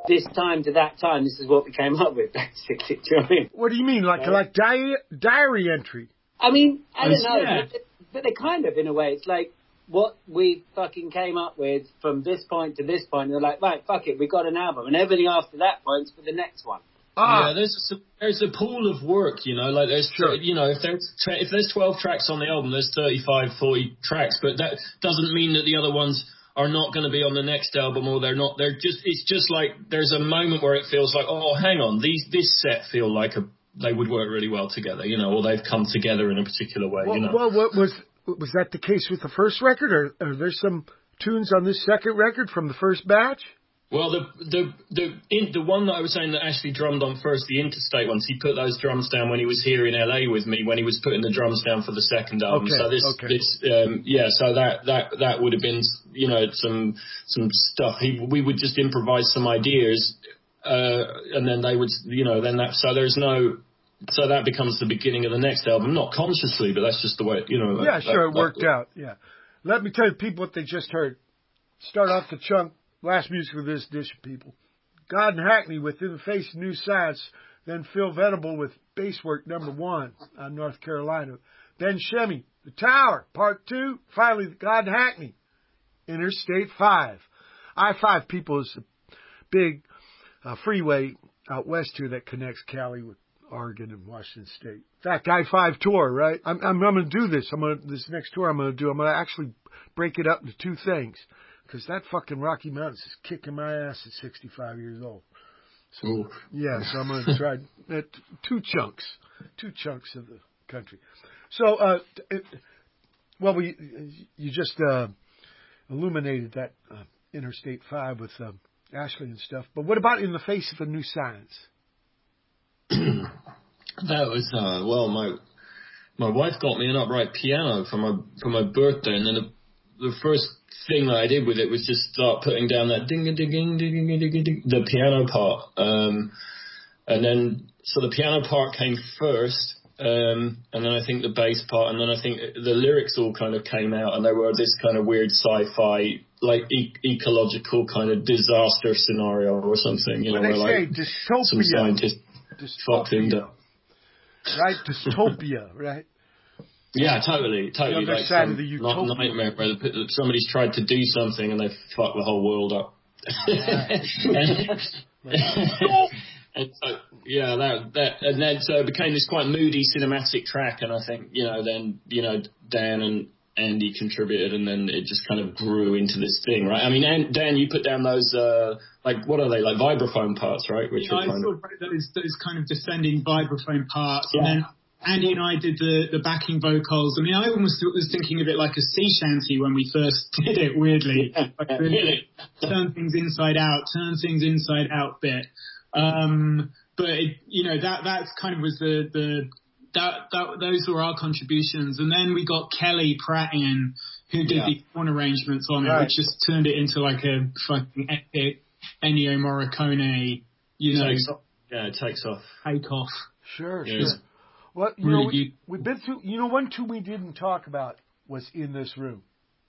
this time to that time, this is what we came up with, basically. Do you know what I mean? What do you mean? Like, Right. like diary, diary entry? I mean, I don't know, Yeah. but, but they kind of, in a way, it's like what we fucking came up with from this point to this point. And they're like, right, fuck it, we got an album, and everything after that point's for the next one. Ah, Yeah, there's a, there's a pool of work, you know, like there's, Sure. you know, if there's if there's twelve tracks on the album, there's thirty-five, forty tracks, but that doesn't mean that the other ones are not going to be on the next album, or they're not. They're just, it's just like there's a moment where it feels like, oh, hang on, these this set feel like a they would work really well together, you know, or they've come together in a particular way, well, you know. well, what was was that the case with the first record, or are there some tunes on this second record from the first batch? Well, the the the in, the one that I was saying that Ashley drummed on first, the Interstate ones, he put those drums down when he was here in L A with me, when he was putting the drums down for the second album. Okay, so this okay. this um, yeah, so that that that would have been, you know, some some stuff. He we would just improvise some ideas, uh, and then they would, you know, then that so there's no. So that becomes the beginning of the next album, not consciously, but that's just the way, you know. Yeah, that, sure, that, it worked that, out. Yeah. Let me tell you, people, what they just heard. Start off the chunk. Last music of this edition, people. God and Hackney with In the Face of New Science. Then Phil Venable with Basswork number one on North Carolina. Then Shemmy, The Tower, part two. Finally, God and Hackney, Interstate five. I five, people, is a big uh, freeway out west here that connects Cali with Oregon and Washington State. In fact, I five tour, right? I'm, I'm, I'm going to do this. I'm going to, this next tour I'm going to do, I'm going to actually break it up into two things. Because that fucking Rocky Mountains is kicking my ass at sixty-five years old. So, Ooh. yeah, so I'm going to try uh, two chunks, two chunks of the country. So, uh, it, well, we you just uh, illuminated that uh, Interstate five with um, Ashley and stuff. But what about In the Face of a New Science? That was uh, well, my my wife got me an upright piano for my for my birthday, and then the, the first thing that I did with it was just start putting down that ding ding ding ding ding ding ding, the piano part, um, and then so the piano part came first, um, and then I think the bass part, and then I think the lyrics all kind of came out, and they were this kind of weird sci-fi, like e- ecological kind of disaster scenario or something, you know, When they where say like dystopia, some scientists fucked things dystopia, up. right? Dystopia, right? Yeah, totally, totally. The other like side some of the not utopia. nightmare where the- somebody's tried to do something and they fuck the whole world up. Right. And so, yeah, that that and then so it became this quite moody cinematic track, and I think, you know, then, you know, Dan and Andy contributed, and then it just kind of grew into this thing, right? I mean, and Dan, you put down those uh, like what are they, like vibraphone parts, right? Which Yeah, are I kind sort of of wrote those, those kind of descending vibraphone parts, Yeah. and then Andy and I did the, the backing vocals. I mean, I almost was thinking of it like a sea shanty when we first did it, weirdly. Like the really. turn things inside out, turn things inside out bit. Um, but, it, you know, that that's kind of was the, the that, that those were our contributions. And then we got Kelly Pratt in, who did Yeah. the horn arrangements on it, Right. which just turned it into like a fucking epic Ennio Morricone, you know, takes off. Yeah, it takes off. take off. Sure, Yeah. sure. Well, you Really know, we, deep. we've been through, you know, one tune we didn't talk about was In This Room.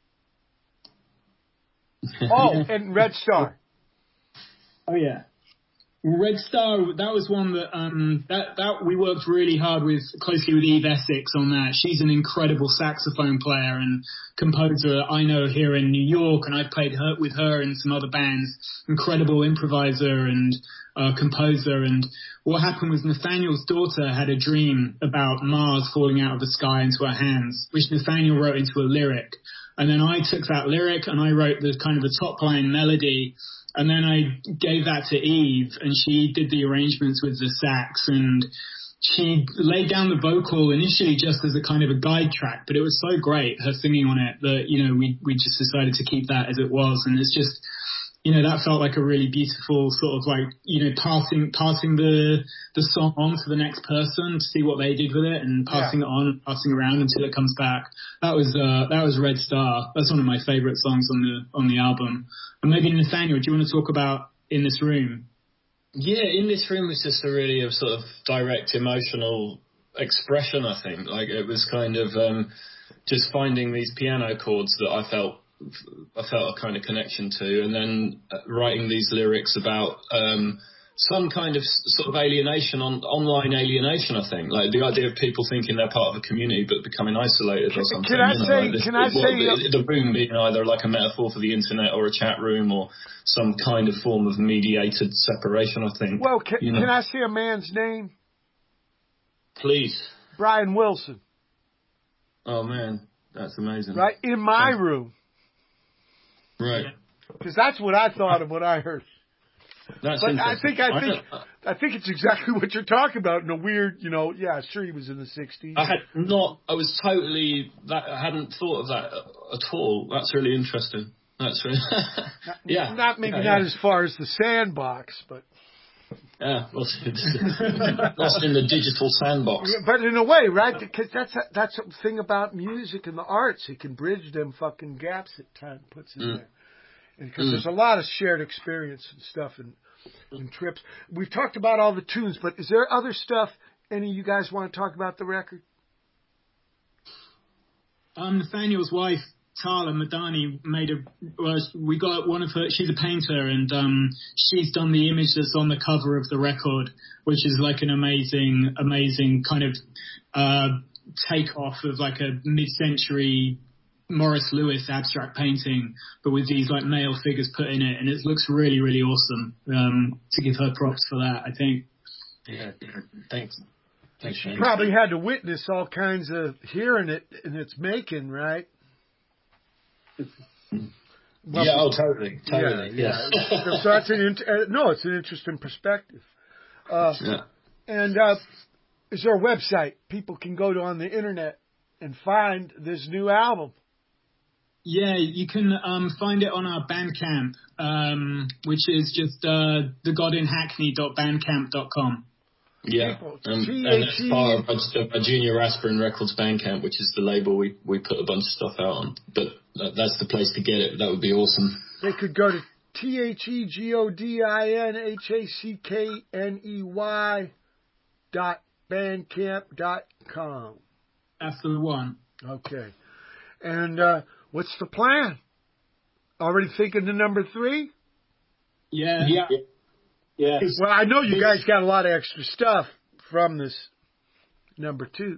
Oh, and Red Star. Oh yeah. Red Star, that was one that um that that we worked really hard with closely with Eve Essex on that. She's an incredible saxophone player and composer I know here in New York, and I've played her with her in some other bands. Incredible improviser and uh, composer. And what happened was Nathaniel's daughter had a dream about Mars falling out of the sky into her hands, which Nathaniel wrote into a lyric. And then I took that lyric and I wrote the kind of a top line melody. And then I gave that to Eve, and she did the arrangements with the sax, and she laid down the vocal initially just as a kind of a guide track, but it was so great, her singing on it, that, you know, we, we just decided to keep that as it was. And it's just, you know, that felt like a really beautiful sort of like, you know, passing, passing the, the song on to the next person to see what they did with it, and passing Yeah. it on and passing around until it comes back. That was, uh, that was Red Star. That's one of my favorite songs on the, on the album. And maybe Nathaniel, do you want to talk about In This Room? Yeah, In This Room was just a really a sort of direct emotional expression, I think. Like, it was kind of um, just finding these piano chords that I felt I felt a kind of connection to, and then uh, writing these lyrics about um, some kind of s- sort of alienation, on online alienation. I think, like the idea of people thinking they're part of a community but becoming isolated or something. Can I you know, say? like this, Can I it- say? what, the, the room being either like a metaphor for the internet or a chat room or some kind of form of mediated separation. I think. Well, can, you know? can I say a man's name? Please. Brian Wilson. Oh man, that's amazing. Right in my room. Right. Because that's what I thought of when I heard. That's But I think I I think don't- I think it's exactly what you're talking about in a weird, you know. Yeah, sure, he was in the sixties. I had not. I was totally. That, I hadn't thought of that at all. That's really interesting. That's really. Not, yeah. not maybe yeah, not yeah. as far as the Sandbox, but Yeah, lost in, lost in the digital sandbox. but in a way, right? Because that's that's the thing about music and the arts. It can bridge them fucking gaps that time puts in Mm. there. Because Mm. there's a lot of shared experience and stuff and, and trips. We've talked about all the tunes, but is there other stuff any of you guys want to talk about the record? Um, Nathaniel's wife, Tala Madani, made a. Uh, we got one of her. She's a painter, and um, she's done the image that's on the cover of the record, which is like an amazing, amazing kind of uh, takeoff of like a mid-century Morris Lewis abstract painting, but with these like male figures put in it, and it looks really, really awesome. Um, to give her props for that, I think. Yeah, thanks. Thanks, She man. probably had to witness all kinds of hearing it in its making, right? Well, yeah, oh, totally, totally, Yeah, yeah. yeah. so that's an int- uh, no, it's an interesting perspective. Uh, yeah. And uh, is there a website people can go to on the internet and find this new album? Yeah, you can um, find it on our Bandcamp, um, which is just uh, the god in hackney dot bandcamp dot com. Yeah, People, um, T and H that's E part of a, a Junior Aspirin Records Bandcamp, which is the label we, we put a bunch of stuff out on. But that, that's the place to get it. That would be awesome. They could go to T H E G O D I N H A C K N E Y dot bandcamp dot com. That's the one. Okay. And uh, what's the plan? Already thinking to number three? Yeah. Yeah. Yeah. Well, I know you guys got a lot of extra stuff from this number two.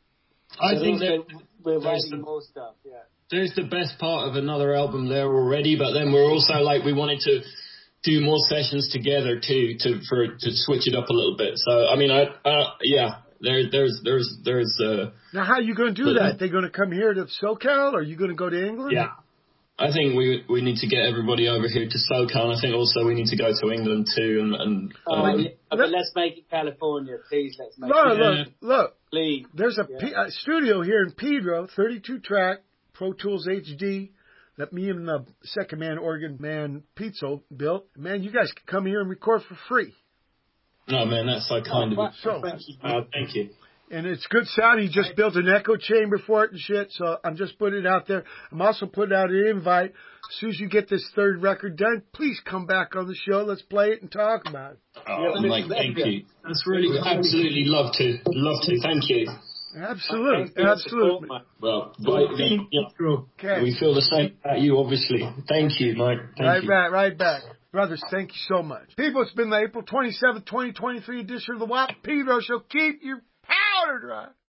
I So think we're, that we're there's writing the, more stuff. Yeah. there's the best part of another album there already, but then we're also like, we wanted to do more sessions together too, to for to switch it up a little bit. So, I mean, I, uh, yeah, there, there's, there's, there's, uh, Now, how are you going to do that? They going to come here to SoCal, or are you going to go to England? yeah. I think we we need to get everybody over here to SoCal, and I think also we need to go to England too. And, and Oh, um, yeah. But let's make it California, please. Let's make Look, it. look, look. Please. There's a, Yeah. P- a studio here in Pedro, thirty-two track, Pro Tools H D, that me and the second man, organ man, Pizzo built. Man, you guys can come here and record for free. no, man, that's so kind Oh, of you. So, Thank you. Uh, thank you. and it's good sound. He just built an echo chamber for it and shit. So I'm just putting it out there. I'm also putting out an invite. As soon as you get this third record done, please come back on the show. Let's play it and talk about it. Oh, Yeah, Mike, thank you. That's really We'd cool. absolutely love to. Love to. Thank you. Absolutely, Thanks for your absolutely. support, Well, but, yeah, Okay, we feel the same about you, obviously. Thank you, Mike. Thank right you. back, right back. Brothers, thank you so much. People, it's been the April twenty-seventh, twenty twenty-three edition of the W A P Pedro Show. Keep your powder dry.